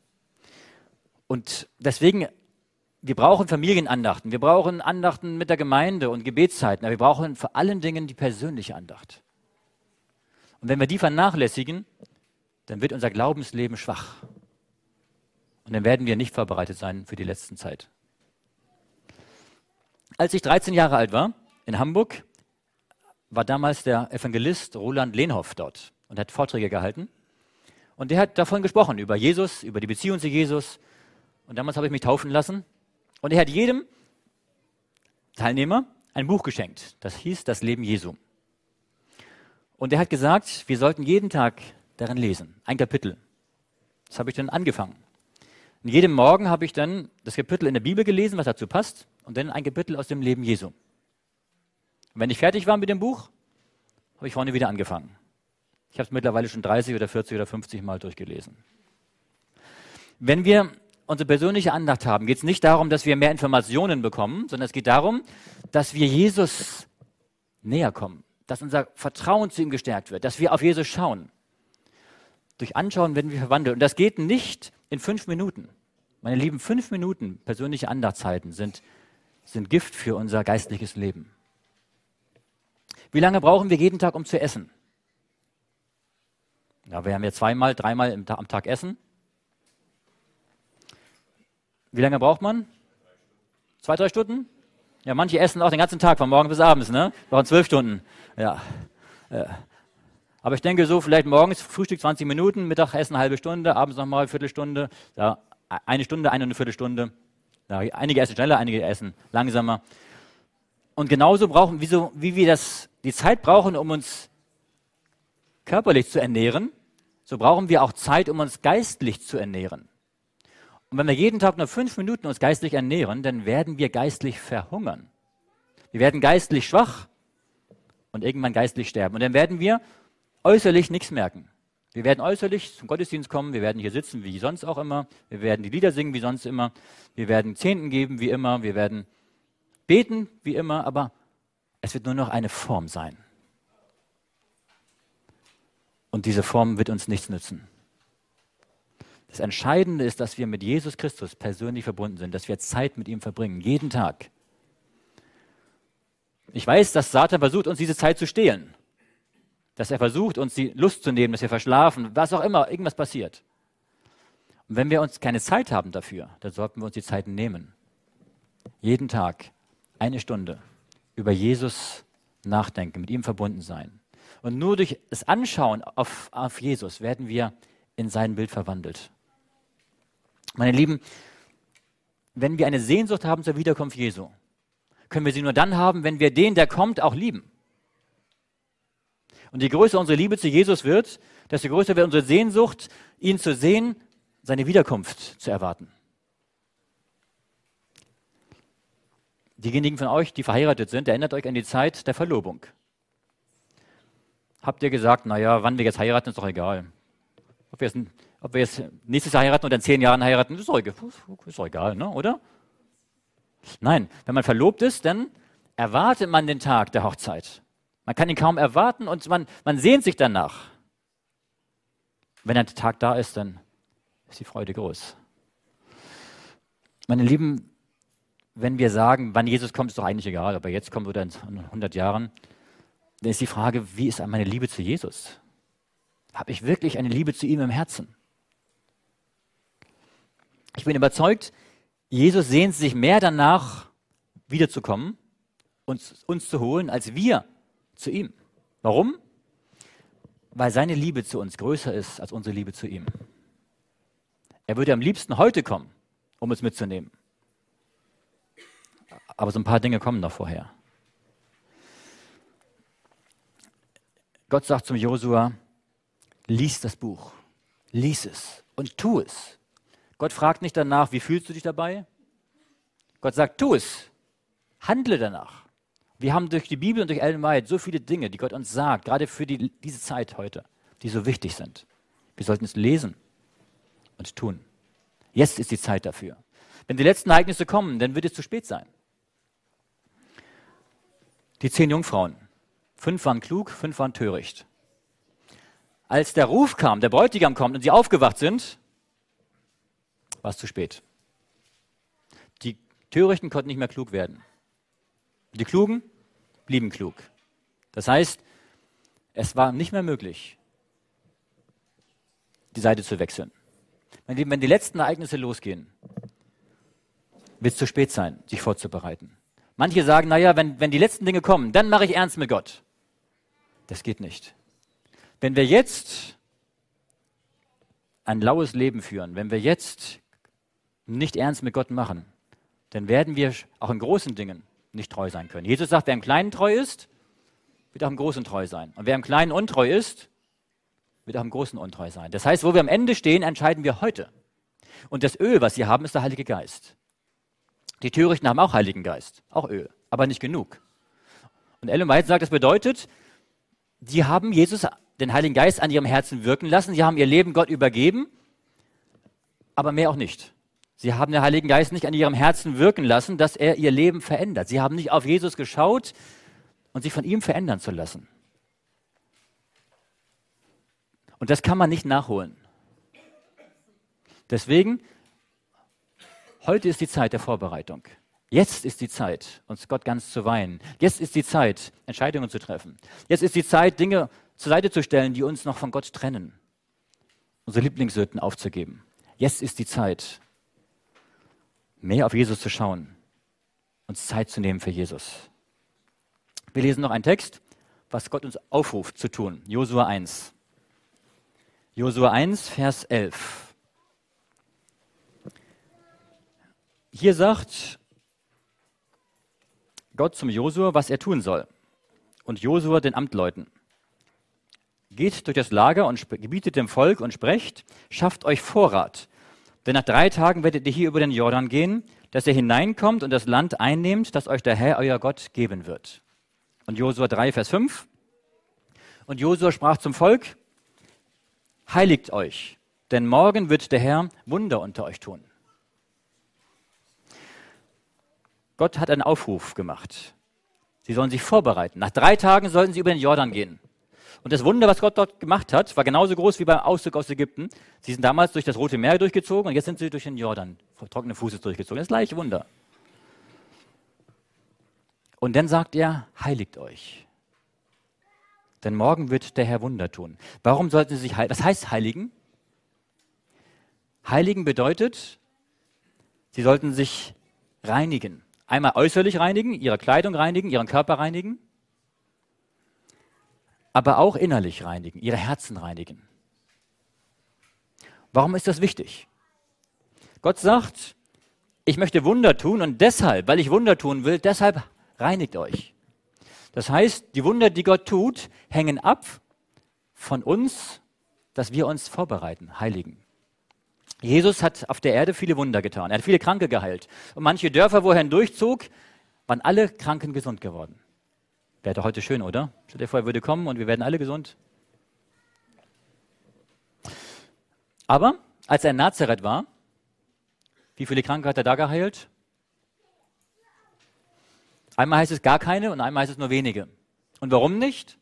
Und deswegen, wir brauchen Familienandachten, wir brauchen Andachten mit der Gemeinde und Gebetszeiten, aber wir brauchen vor allen Dingen die persönliche Andacht. Und wenn wir die vernachlässigen, dann wird unser Glaubensleben schwach. Und dann werden wir nicht vorbereitet sein für die letzten Zeit. Als ich 13 Jahre alt war, in Hamburg, war damals der Evangelist Roland Lehnhoff dort und hat Vorträge gehalten. Und der hat davon gesprochen, über Jesus, über die Beziehung zu Jesus. Und damals habe ich mich taufen lassen. Und er hat jedem Teilnehmer ein Buch geschenkt. Das hieß Das Leben Jesu. Und er hat gesagt, wir sollten jeden Tag darin lesen. Ein Kapitel. Das habe ich dann angefangen. Und jeden Morgen habe ich dann das Kapitel in der Bibel gelesen, was dazu passt. Und dann ein Kapitel aus dem Leben Jesu. Und wenn ich fertig war mit dem Buch, habe ich vorne wieder angefangen. Ich habe es mittlerweile schon 30 oder 40 oder 50 Mal durchgelesen. Wenn wir unsere persönliche Andacht haben, geht es nicht darum, dass wir mehr Informationen bekommen, sondern es geht darum, dass wir Jesus näher kommen, dass unser Vertrauen zu ihm gestärkt wird, dass wir auf Jesus schauen. Durch Anschauen werden wir verwandelt. Und das geht nicht in 5 Minuten. Meine Lieben, 5 Minuten persönliche Andachtszeiten sind Gift für unser geistliches Leben. Wie lange brauchen wir jeden Tag, um zu essen? Ja, wir haben ja 2-mal, 3-mal am Tag Essen. Wie lange braucht man? 2-3 Stunden? Ja, manche essen auch den ganzen Tag, von morgens bis abends, ne? Brauchen 12 Stunden. Ja. Aber ich denke so, vielleicht morgens Frühstück 20 Minuten, Mittagessen 1/2 Stunde, abends nochmal 1/4 Stunde, ja, 1 Stunde, 1 1/4 Stunde. Ja, einige essen schneller, einige essen langsamer. Und genauso brauchen, wie wir die Zeit brauchen, um uns körperlich zu ernähren, so brauchen wir auch Zeit, um uns geistlich zu ernähren. Und wenn wir jeden Tag nur 5 Minuten uns geistlich ernähren, dann werden wir geistlich verhungern. Wir werden geistlich schwach und irgendwann geistlich sterben. Und dann werden wir äußerlich nichts merken. Wir werden äußerlich zum Gottesdienst kommen, wir werden hier sitzen wie sonst auch immer, wir werden die Lieder singen wie sonst immer, wir werden Zehnten geben wie immer, wir werden beten wie immer, aber es wird nur noch eine Form sein. Und diese Form wird uns nichts nützen. Das Entscheidende ist, dass wir mit Jesus Christus persönlich verbunden sind, dass wir Zeit mit ihm verbringen, jeden Tag. Ich weiß, dass Satan versucht, uns diese Zeit zu stehlen. Dass er versucht, uns die Lust zu nehmen, dass wir verschlafen, was auch immer, irgendwas passiert. Und wenn wir uns keine Zeit haben dafür, dann sollten wir uns die Zeit nehmen. Jeden Tag 1 Stunde über Jesus nachdenken, mit ihm verbunden sein. Und nur durch das Anschauen auf Jesus werden wir in sein Bild verwandelt. Meine Lieben, wenn wir eine Sehnsucht haben zur Wiederkunft Jesu, können wir sie nur dann haben, wenn wir den, der kommt, auch lieben. Und je größer unsere Liebe zu Jesus wird, desto größer wird unsere Sehnsucht, ihn zu sehen, seine Wiederkunft zu erwarten. Diejenigen von euch, die verheiratet sind, erinnert euch an die Zeit der Verlobung. Habt ihr gesagt, naja, wann wir jetzt heiraten, ist doch egal. Ob wir jetzt nächstes Jahr heiraten oder in 10 Jahren heiraten, ist doch egal, ne? Oder? Nein, wenn man verlobt ist, dann erwartet man den Tag der Hochzeit. Man kann ihn kaum erwarten und man sehnt sich danach. Wenn der Tag da ist, dann ist die Freude groß. Meine Lieben, wenn wir sagen, wann Jesus kommt, ist doch eigentlich egal, ob er jetzt kommt oder in 100 Jahren, dann ist die Frage, wie ist meine Liebe zu Jesus? Habe ich wirklich eine Liebe zu ihm im Herzen? Ich bin überzeugt, Jesus sehnt sich mehr danach, wiederzukommen und uns zu holen, als wir zu ihm. Warum? Weil seine Liebe zu uns größer ist als unsere Liebe zu ihm. Er würde am liebsten heute kommen, um uns mitzunehmen. Aber so ein paar Dinge kommen noch vorher. Gott sagt zum Josua, lies das Buch, lies es und tu es. Gott fragt nicht danach, wie fühlst du dich dabei? Gott sagt, tu es, handle danach. Wir haben durch die Bibel und durch Ellen White so viele Dinge, die Gott uns sagt, gerade für diese Zeit heute, die so wichtig sind. Wir sollten es lesen und tun. Jetzt ist die Zeit dafür. Wenn die letzten Ereignisse kommen, dann wird es zu spät sein. Die 10 Jungfrauen, 5 waren klug, 5 waren töricht. Als der Ruf kam, der Bräutigam kommt und sie aufgewacht sind, war es zu spät. Die Törichten konnten nicht mehr klug werden. Die Klugen blieben klug. Das heißt, es war nicht mehr möglich, die Seite zu wechseln. Wenn die letzten Ereignisse losgehen, wird es zu spät sein, sich vorzubereiten. Manche sagen, naja, wenn die letzten Dinge kommen, dann mache ich ernst mit Gott. Das geht nicht. Wenn wir jetzt ein laues Leben führen, wenn wir jetzt nicht ernst mit Gott machen, dann werden wir auch in großen Dingen nicht treu sein können. Jesus sagt, wer im Kleinen treu ist, wird auch im Großen treu sein. Und wer im Kleinen untreu ist, wird auch im Großen untreu sein. Das heißt, wo wir am Ende stehen, entscheiden wir heute. Und das Öl, was sie haben, ist der Heilige Geist. Die Törichten haben auch Heiligen Geist, auch Öl, aber nicht genug. Und Ellen White sagt, das bedeutet, die haben Jesus, den Heiligen Geist, an ihrem Herzen wirken lassen. Sie haben ihr Leben Gott übergeben, aber mehr auch nicht. Sie haben den Heiligen Geist nicht an ihrem Herzen wirken lassen, dass er ihr Leben verändert. Sie haben nicht auf Jesus geschaut und sich von ihm verändern zu lassen. Und das kann man nicht nachholen. Deswegen, heute ist die Zeit der Vorbereitung. Jetzt ist die Zeit, uns Gott ganz zu weihen. Jetzt ist die Zeit, Entscheidungen zu treffen. Jetzt ist die Zeit, Dinge zur Seite zu stellen, die uns noch von Gott trennen. Unsere Lieblingssünden aufzugeben. Jetzt ist die Zeit, mehr auf Jesus zu schauen, uns Zeit zu nehmen für Jesus. Wir lesen noch einen Text, was Gott uns aufruft zu tun. Josua 1. Josua 1, Vers 11. Hier sagt Gott zum Josua, was er tun soll. Und Josua den Amtleuten. Geht durch das Lager und gebietet dem Volk und sprecht, schafft euch Vorrat. Denn nach 3 Tagen werdet ihr hier über den Jordan gehen, dass ihr hineinkommt und das Land einnehmt, das euch der Herr, euer Gott, geben wird. Und Josua 3, Vers 5. Und Josua sprach zum Volk, heiligt euch, denn morgen wird der Herr Wunder unter euch tun. Gott hat einen Aufruf gemacht. Sie sollen sich vorbereiten. Nach 3 Tagen sollten sie über den Jordan gehen. Und das Wunder, was Gott dort gemacht hat, war genauso groß wie beim Auszug aus Ägypten. Sie sind damals durch das Rote Meer durchgezogen und jetzt sind sie durch den Jordan trockenen Fußes durchgezogen. Das gleiche Wunder. Und dann sagt er, heiligt euch. Denn morgen wird der Herr Wunder tun. Warum sollten sie sich heiligen? Was heißt heiligen? Heiligen bedeutet, sie sollten sich reinigen. Einmal äußerlich reinigen, ihre Kleidung reinigen, ihren Körper reinigen, aber auch innerlich reinigen, ihre Herzen reinigen. Warum ist das wichtig? Gott sagt, ich möchte Wunder tun und deshalb, weil ich Wunder tun will, deshalb reinigt euch. Das heißt, die Wunder, die Gott tut, hängen ab von uns, dass wir uns vorbereiten, heiligen. Jesus hat auf der Erde viele Wunder getan. Er hat viele Kranke geheilt. Und manche Dörfer, wo er hindurchzog, waren alle Kranken gesund geworden. Wäre doch heute schön, oder? Stell dir vor, er würde kommen und wir werden alle gesund. Aber als er in Nazareth war, wie viele Kranke hat er da geheilt? Einmal heißt es gar keine und einmal heißt es nur wenige. Und warum nicht?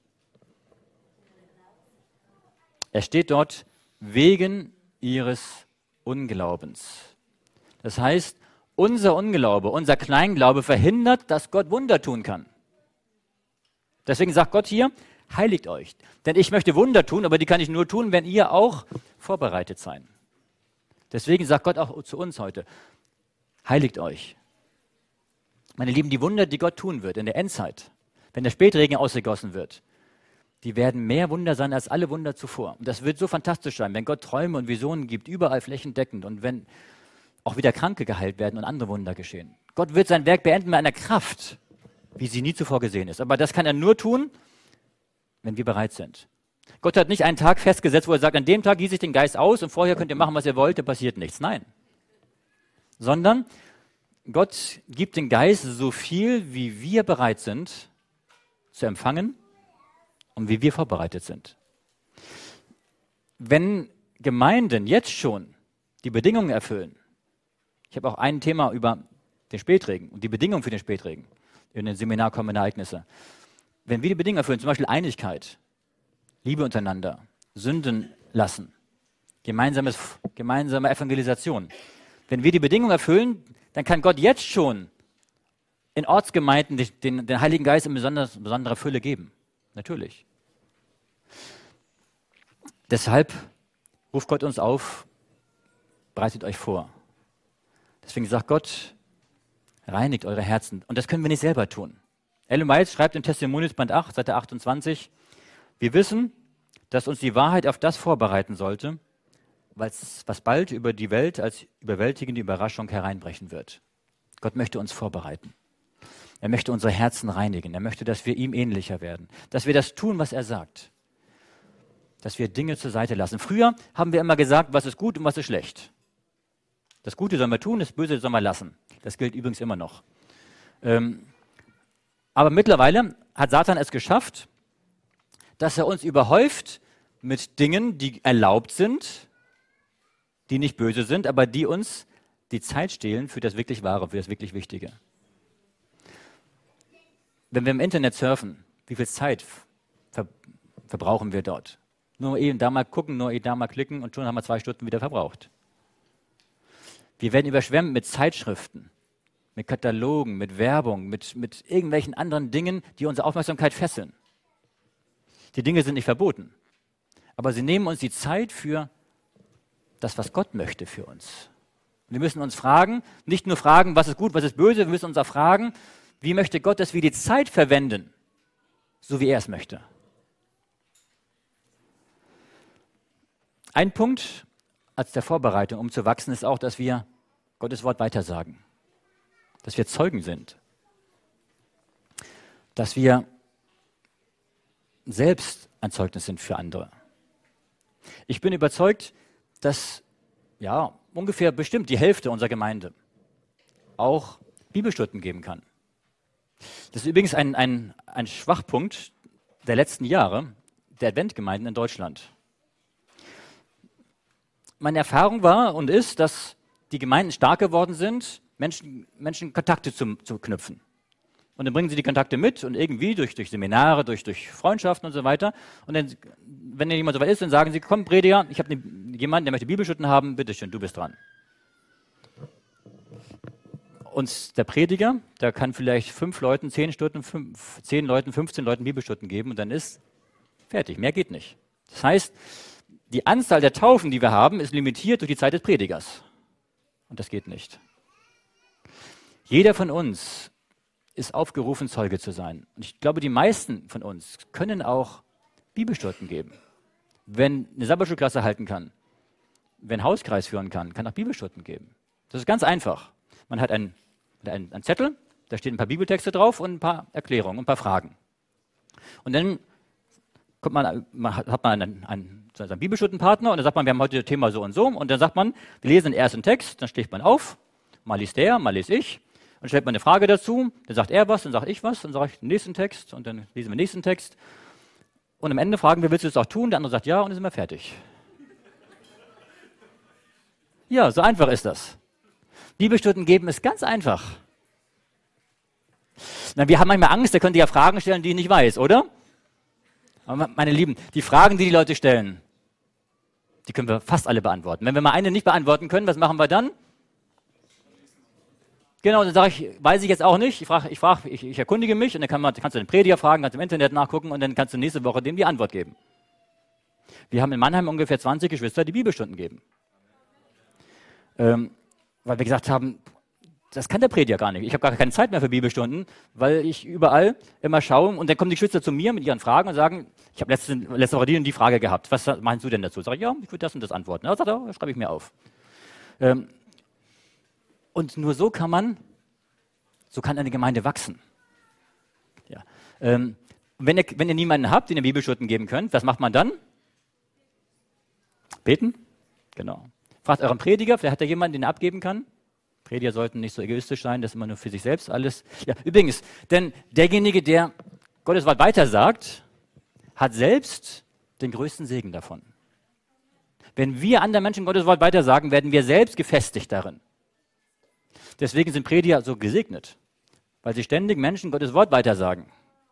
Er steht dort wegen ihres Unglaubens. Das heißt, unser Unglaube, unser Kleinglaube verhindert, dass Gott Wunder tun kann. Deswegen sagt Gott hier, heiligt euch. Denn ich möchte Wunder tun, aber die kann ich nur tun, wenn ihr auch vorbereitet seid. Deswegen sagt Gott auch zu uns heute, heiligt euch. Meine Lieben, die Wunder, die Gott tun wird in der Endzeit, wenn der Spätregen ausgegossen wird, die werden mehr Wunder sein als alle Wunder zuvor. Und das wird so fantastisch sein, wenn Gott Träume und Visionen gibt, überall flächendeckend und wenn auch wieder Kranke geheilt werden und andere Wunder geschehen. Gott wird sein Werk beenden mit einer Kraft, wie sie nie zuvor gesehen ist. Aber das kann er nur tun, wenn wir bereit sind. Gott hat nicht einen Tag festgesetzt, wo er sagt, an dem Tag gieße ich den Geist aus und vorher könnt ihr machen, was ihr wollt, da passiert nichts. Nein. Sondern Gott gibt den Geist so viel, wie wir bereit sind zu empfangen und wie wir vorbereitet sind. Wenn Gemeinden jetzt schon die Bedingungen erfüllen, ich habe auch ein Thema über den Spätregen und die Bedingungen für den Spätregen in den Seminar kommende Ereignisse. Wenn wir die Bedingungen erfüllen, zum Beispiel Einigkeit, Liebe untereinander, Sünden lassen, gemeinsame Evangelisation. Wenn wir die Bedingungen erfüllen, dann kann Gott jetzt schon in Ortsgemeinden den Heiligen Geist in besonderer Fülle geben. Natürlich. Deshalb ruft Gott uns auf, bereitet euch vor. Deswegen sagt Gott, reinigt eure Herzen. Und das können wir nicht selber tun. Ellen White schreibt im Testimonials Band 8, Seite 28, wir wissen, dass uns die Wahrheit auf das vorbereiten sollte, was bald über die Welt als überwältigende Überraschung hereinbrechen wird. Gott möchte uns vorbereiten. Er möchte unsere Herzen reinigen. Er möchte, dass wir ihm ähnlicher werden. Dass wir das tun, was er sagt. Dass wir Dinge zur Seite lassen. Früher haben wir immer gesagt, was ist gut und was ist schlecht. Das Gute sollen wir tun, das Böse sollen wir lassen. Das gilt übrigens immer noch. Aber mittlerweile hat Satan es geschafft, dass er uns überhäuft mit Dingen, die erlaubt sind, die nicht böse sind, aber die uns die Zeit stehlen für das wirklich Wahre, für das wirklich Wichtige. Wenn wir im Internet surfen, wie viel Zeit verbrauchen wir dort? Nur eben da mal gucken, nur eben da mal klicken und schon haben wir 2 Stunden wieder verbraucht. Wir werden überschwemmt mit Zeitschriften, mit Katalogen, mit Werbung, mit irgendwelchen anderen Dingen, die unsere Aufmerksamkeit fesseln. Die Dinge sind nicht verboten, aber sie nehmen uns die Zeit für das, was Gott möchte für uns. Wir müssen uns fragen, nicht nur fragen, was ist gut, was ist böse, wir müssen uns auch fragen, wie möchte Gott, dass wir die Zeit verwenden, so wie er es möchte. Ein Punkt als der Vorbereitung, um zu wachsen, ist auch, dass wir Gottes Wort weitersagen, dass wir Zeugen sind, dass wir selbst ein Zeugnis sind für andere. Ich bin überzeugt, dass ungefähr bestimmt die Hälfte unserer Gemeinde auch Bibelstunden geben kann. Das ist übrigens ein Schwachpunkt der letzten Jahre der Adventgemeinden in Deutschland. Meine Erfahrung war und ist, dass die Gemeinden stark geworden sind, Menschen Kontakte zu knüpfen. Und dann bringen sie die Kontakte mit und irgendwie durch Seminare, durch Freundschaften und so weiter. Und dann, wenn jemand so weit ist, dann sagen sie, komm Prediger, ich habe jemanden, der möchte Bibelstunden haben, bitteschön, du bist dran. Und der Prediger, der kann vielleicht 5 Leuten 10 Stunden, 10 Leuten, 15 Leuten Bibelstunden geben und dann ist fertig. Mehr geht nicht. Das heißt, die Anzahl der Taufen, die wir haben, ist limitiert durch die Zeit des Predigers. Und das geht nicht. Jeder von uns ist aufgerufen, Zeuge zu sein. Und ich glaube, die meisten von uns können auch Bibelstunden geben. Wenn eine Sabbatschulklasse halten kann, wer einen Hauskreis führen kann auch Bibelstunden geben. Das ist ganz einfach. Man hat einen Zettel, da stehen ein paar Bibeltexte drauf und ein paar Erklärungen, ein paar Fragen. Und dann hat man einen Bibelstundenpartner und dann sagt man, wir haben heute das Thema so und dann sagt man, wir lesen den ersten Text, dann schlägt man auf, mal liest der, mal lese ich. Und stellt man eine Frage dazu, dann sagt er was, dann sage ich was, dann sage ich den nächsten Text und dann lesen wir den nächsten Text. Und am Ende fragen wir, willst du das auch tun? Der andere sagt ja und dann sind wir fertig. Ja, so einfach ist das. Bibelstunden geben ist ganz einfach. Na, wir haben manchmal Angst, der könnte ja Fragen stellen, die ich nicht weiß, oder? Aber meine Lieben, die Fragen, die Leute stellen, die können wir fast alle beantworten. Wenn wir mal eine nicht beantworten können, was machen wir dann? Genau, dann sage ich, weiß ich jetzt auch nicht. Ich erkundige mich und dann kannst du den Prediger fragen, kannst im Internet nachgucken und dann kannst du nächste Woche dem die Antwort geben. Wir haben in Mannheim ungefähr 20 Geschwister, die Bibelstunden geben. Weil wir gesagt haben, das kann der Prediger gar nicht. Ich habe gar keine Zeit mehr für Bibelstunden, weil ich überall immer schaue und dann kommen die Geschwister zu mir mit ihren Fragen und sagen, ich habe letzte Woche die Frage gehabt. Was meinst du denn dazu? Sag ich, ja, ich würde das und das antworten. Ja, sagt er, das schreibe ich mir auf. Und nur so kann eine Gemeinde wachsen. Ja. Wenn ihr niemanden habt, den ihr Bibelstunden geben könnt, was macht man dann? Beten? Genau. Fragt euren Prediger, vielleicht hat er jemanden, den er abgeben kann. Prediger sollten nicht so egoistisch sein, das ist immer nur für sich selbst alles. Ja, übrigens, denn derjenige, der Gottes Wort weitersagt, hat selbst den größten Segen davon. Wenn wir anderen Menschen Gottes Wort weitersagen, werden wir selbst gefestigt darin. Deswegen sind Prediger so gesegnet, weil sie ständig Menschen Gottes Wort weitersagen.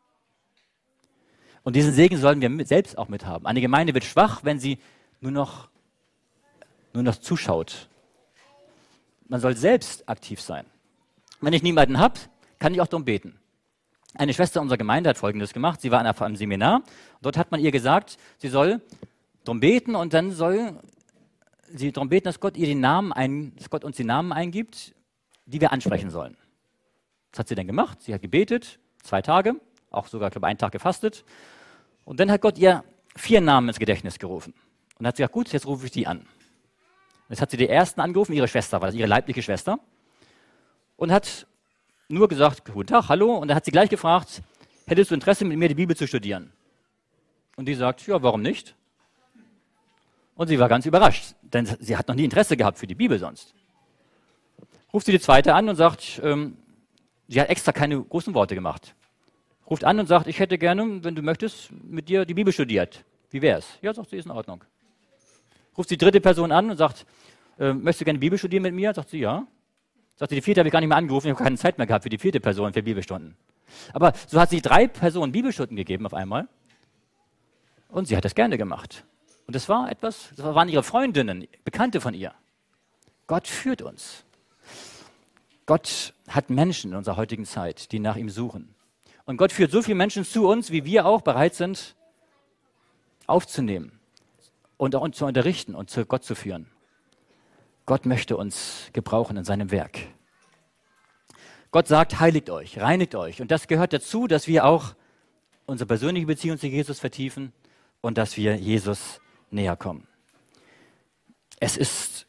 Und diesen Segen sollen wir selbst auch mithaben. Eine Gemeinde wird schwach, wenn sie nur noch zuschaut. Man soll selbst aktiv sein. Wenn ich niemanden habe, kann ich auch darum beten. Eine Schwester unserer Gemeinde hat Folgendes gemacht. Sie war auf einem Seminar. Dort hat man ihr gesagt, sie soll darum beten und dann soll sie darum beten, dass Gott uns die Namen eingibt, die wir ansprechen sollen. Das hat sie dann gemacht. Sie hat gebetet, 2 Tage, auch sogar, glaube ich, 1 Tag gefastet. Und dann hat Gott ihr 4 Namen ins Gedächtnis gerufen. Und dann hat sie gesagt, gut, jetzt rufe ich die an. Jetzt hat sie die ersten angerufen, ihre Schwester war das, ihre leibliche Schwester. Und hat nur gesagt, guten Tag, hallo. Und dann hat sie gleich gefragt, hättest du Interesse, mit mir die Bibel zu studieren? Und die sagt, ja, warum nicht? Und sie war ganz überrascht, denn sie hat noch nie Interesse gehabt für die Bibel sonst. Ruft sie die zweite an und sagt, sie hat extra keine großen Worte gemacht. Ruft an und sagt, ich hätte gerne, wenn du möchtest, mit dir die Bibel studiert. Wie wär's? Ja, sagt sie, ist in Ordnung. Ruft die dritte Person an und sagt, möchtest du gerne Bibel studieren mit mir? Sagt sie, ja. Sagt sie, die vierte habe ich gar nicht mehr angerufen, ich habe keine Zeit mehr gehabt für die 4. Person für Bibelstunden. Aber so hat sie 3 Personen Bibelstunden gegeben auf einmal. Und sie hat das gerne gemacht. Und das waren ihre Freundinnen, Bekannte von ihr. Gott führt uns. Gott hat Menschen in unserer heutigen Zeit, die nach ihm suchen. Und Gott führt so viele Menschen zu uns, wie wir auch bereit sind, aufzunehmen und auch uns zu unterrichten und zu Gott zu führen. Gott möchte uns gebrauchen in seinem Werk. Gott sagt, heiligt euch, reinigt euch. Und das gehört dazu, dass wir auch unsere persönliche Beziehung zu Jesus vertiefen und dass wir Jesus näher kommen. Es ist,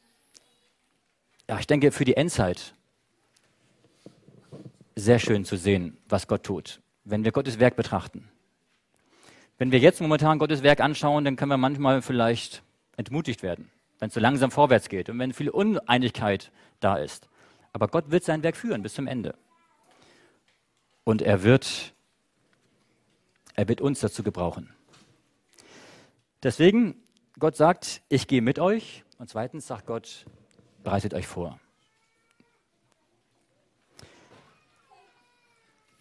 ich denke, für die Endzeit sehr schön zu sehen, was Gott tut, wenn wir Gottes Werk betrachten. Wenn wir jetzt momentan Gottes Werk anschauen, dann können wir manchmal vielleicht entmutigt werden, wenn es so langsam vorwärts geht und wenn viel Uneinigkeit da ist. Aber Gott wird sein Werk führen bis zum Ende. Und er wird uns dazu gebrauchen. Deswegen, Gott sagt, ich gehe mit euch. Und zweitens sagt Gott, bereitet euch vor.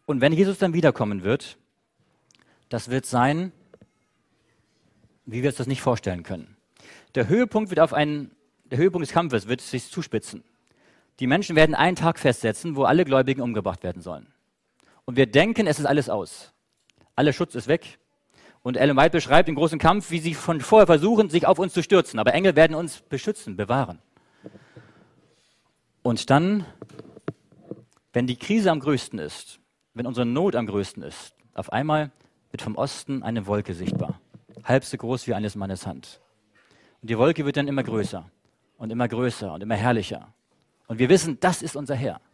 Und wenn Jesus dann wiederkommen wird, das wird sein, wie wir uns das nicht vorstellen können. Der Höhepunkt des Kampfes wird sich zuspitzen. Die Menschen werden einen Tag festsetzen, wo alle Gläubigen umgebracht werden sollen. Und wir denken, es ist alles aus. Aller Schutz ist weg. Und Ellen White beschreibt den großen Kampf, wie sie von vorher versuchen, sich auf uns zu stürzen. Aber Engel werden uns beschützen, bewahren. Und dann, wenn die Krise am größten ist, wenn unsere Not am größten ist, auf einmal wird vom Osten eine Wolke sichtbar. Halb so groß wie eines Mannes Hand. Und die Wolke wird dann immer größer und immer größer und immer herrlicher. Und wir wissen, das ist unser Herr.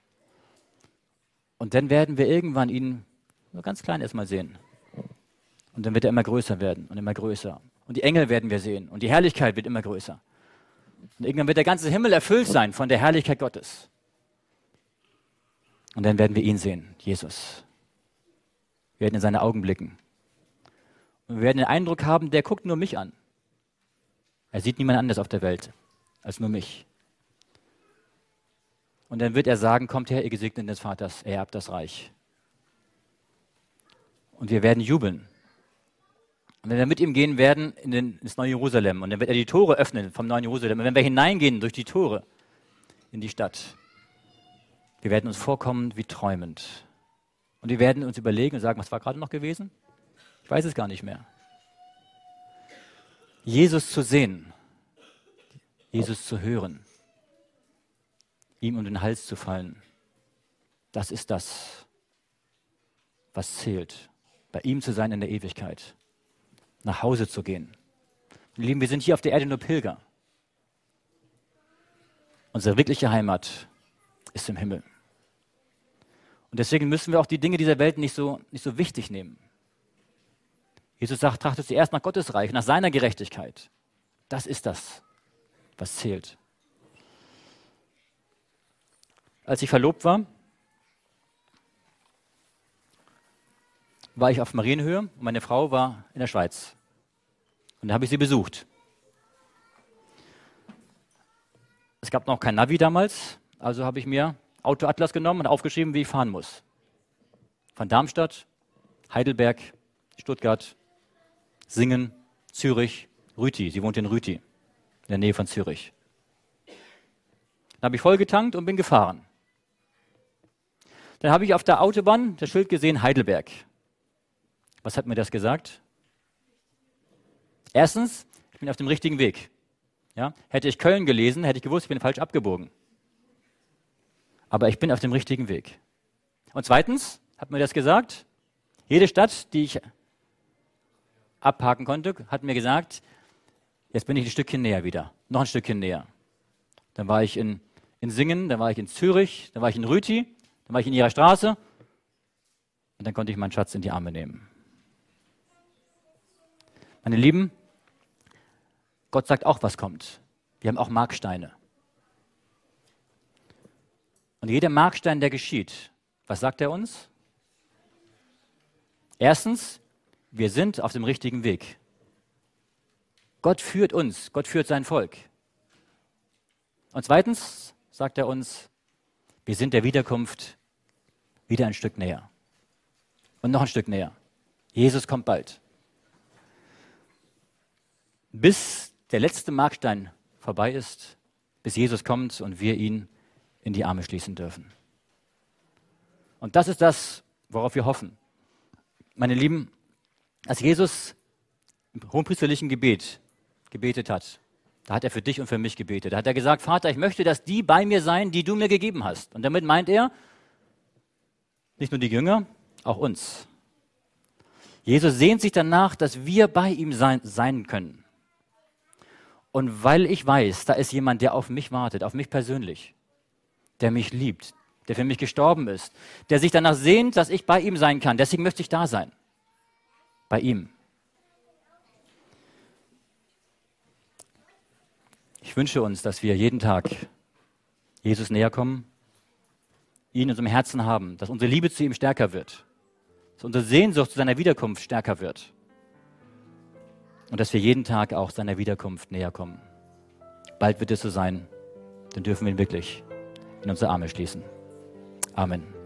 Und dann werden wir irgendwann ihn nur ganz klein erstmal sehen. Und dann wird er immer größer werden und immer größer. Und die Engel werden wir sehen und die Herrlichkeit wird immer größer. Und irgendwann wird der ganze Himmel erfüllt sein von der Herrlichkeit Gottes. Und dann werden wir ihn sehen, Jesus. Wir werden in seine Augen blicken. Und wir werden den Eindruck haben, der guckt nur mich an. Er sieht niemand anders auf der Welt als nur mich. Und dann wird er sagen, kommt her, ihr Gesegneten des Vaters, ererbt das Reich. Und wir werden jubeln. Und wenn wir mit ihm gehen werden ins neue Jerusalem, und dann wird er die Tore öffnen vom neuen Jerusalem, und wenn wir hineingehen durch die Tore in die Stadt, wir werden uns vorkommen wie träumend. Und wir werden uns überlegen und sagen, was war gerade noch gewesen? Ich weiß es gar nicht mehr. Jesus zu sehen, Jesus zu hören, ihm um den Hals zu fallen, das ist das, was zählt. Bei ihm zu sein in der Ewigkeit, nach Hause zu gehen. Meine Lieben, wir sind hier auf der Erde nur Pilger. Unsere wirkliche Heimat ist im Himmel. Und deswegen müssen wir auch die Dinge dieser Welt nicht so wichtig nehmen. Jesus sagt, trachtet zuerst nach Gottes Reich, nach seiner Gerechtigkeit. Das ist das, was zählt. Als ich verlobt war, war ich auf Marienhöhe und meine Frau war in der Schweiz. Und da habe ich sie besucht. Es gab noch kein Navi damals, also habe ich mir Autoatlas genommen und aufgeschrieben, wie ich fahren muss. Von Darmstadt, Heidelberg, Stuttgart, Singen, Zürich, Rüti. Sie wohnt in Rüti, in der Nähe von Zürich. Dann habe ich vollgetankt und bin gefahren. Dann habe ich auf der Autobahn das Schild gesehen, Heidelberg. Was hat mir das gesagt? Erstens, ich bin auf dem richtigen Weg. Ja? Hätte ich Köln gelesen, hätte ich gewusst, ich bin falsch abgebogen. Aber ich bin auf dem richtigen Weg. Und zweitens hat mir das gesagt, jede Stadt, die ich abhaken konnte, hat mir gesagt, jetzt bin ich ein Stückchen näher wieder, noch ein Stückchen näher. Dann war ich in Singen, dann war ich in Zürich, dann war ich in Rüti, dann war ich in ihrer Straße und dann konnte ich meinen Schatz in die Arme nehmen. Meine Lieben, Gott sagt auch, was kommt. Wir haben auch Marksteine. Und jeder Markstein, der geschieht, was sagt er uns? Erstens, wir sind auf dem richtigen Weg. Gott führt uns, Gott führt sein Volk. Und zweitens sagt er uns, wir sind der Wiederkunft wieder ein Stück näher. Und noch ein Stück näher. Jesus kommt bald. Bis der letzte Markstein vorbei ist, bis Jesus kommt und wir ihn in die Arme schließen dürfen. Und das ist das, worauf wir hoffen. Meine Lieben, als Jesus im hohenpriesterlichen Gebet gebetet hat, da hat er für dich und für mich gebetet. Da hat er gesagt, Vater, ich möchte, dass die bei mir sein, die du mir gegeben hast. Und damit meint er, nicht nur die Jünger, auch uns. Jesus sehnt sich danach, dass wir bei ihm sein können. Und weil ich weiß, da ist jemand, der auf mich wartet, auf mich persönlich, der mich liebt, der für mich gestorben ist, der sich danach sehnt, dass ich bei ihm sein kann. Deswegen möchte ich da sein. Bei ihm. Ich wünsche uns, dass wir jeden Tag Jesus näher kommen, ihn in unserem Herzen haben, dass unsere Liebe zu ihm stärker wird, dass unsere Sehnsucht zu seiner Wiederkunft stärker wird und dass wir jeden Tag auch seiner Wiederkunft näher kommen. Bald wird es so sein, dann dürfen wir ihn wirklich in unsere Arme schließen. Amen.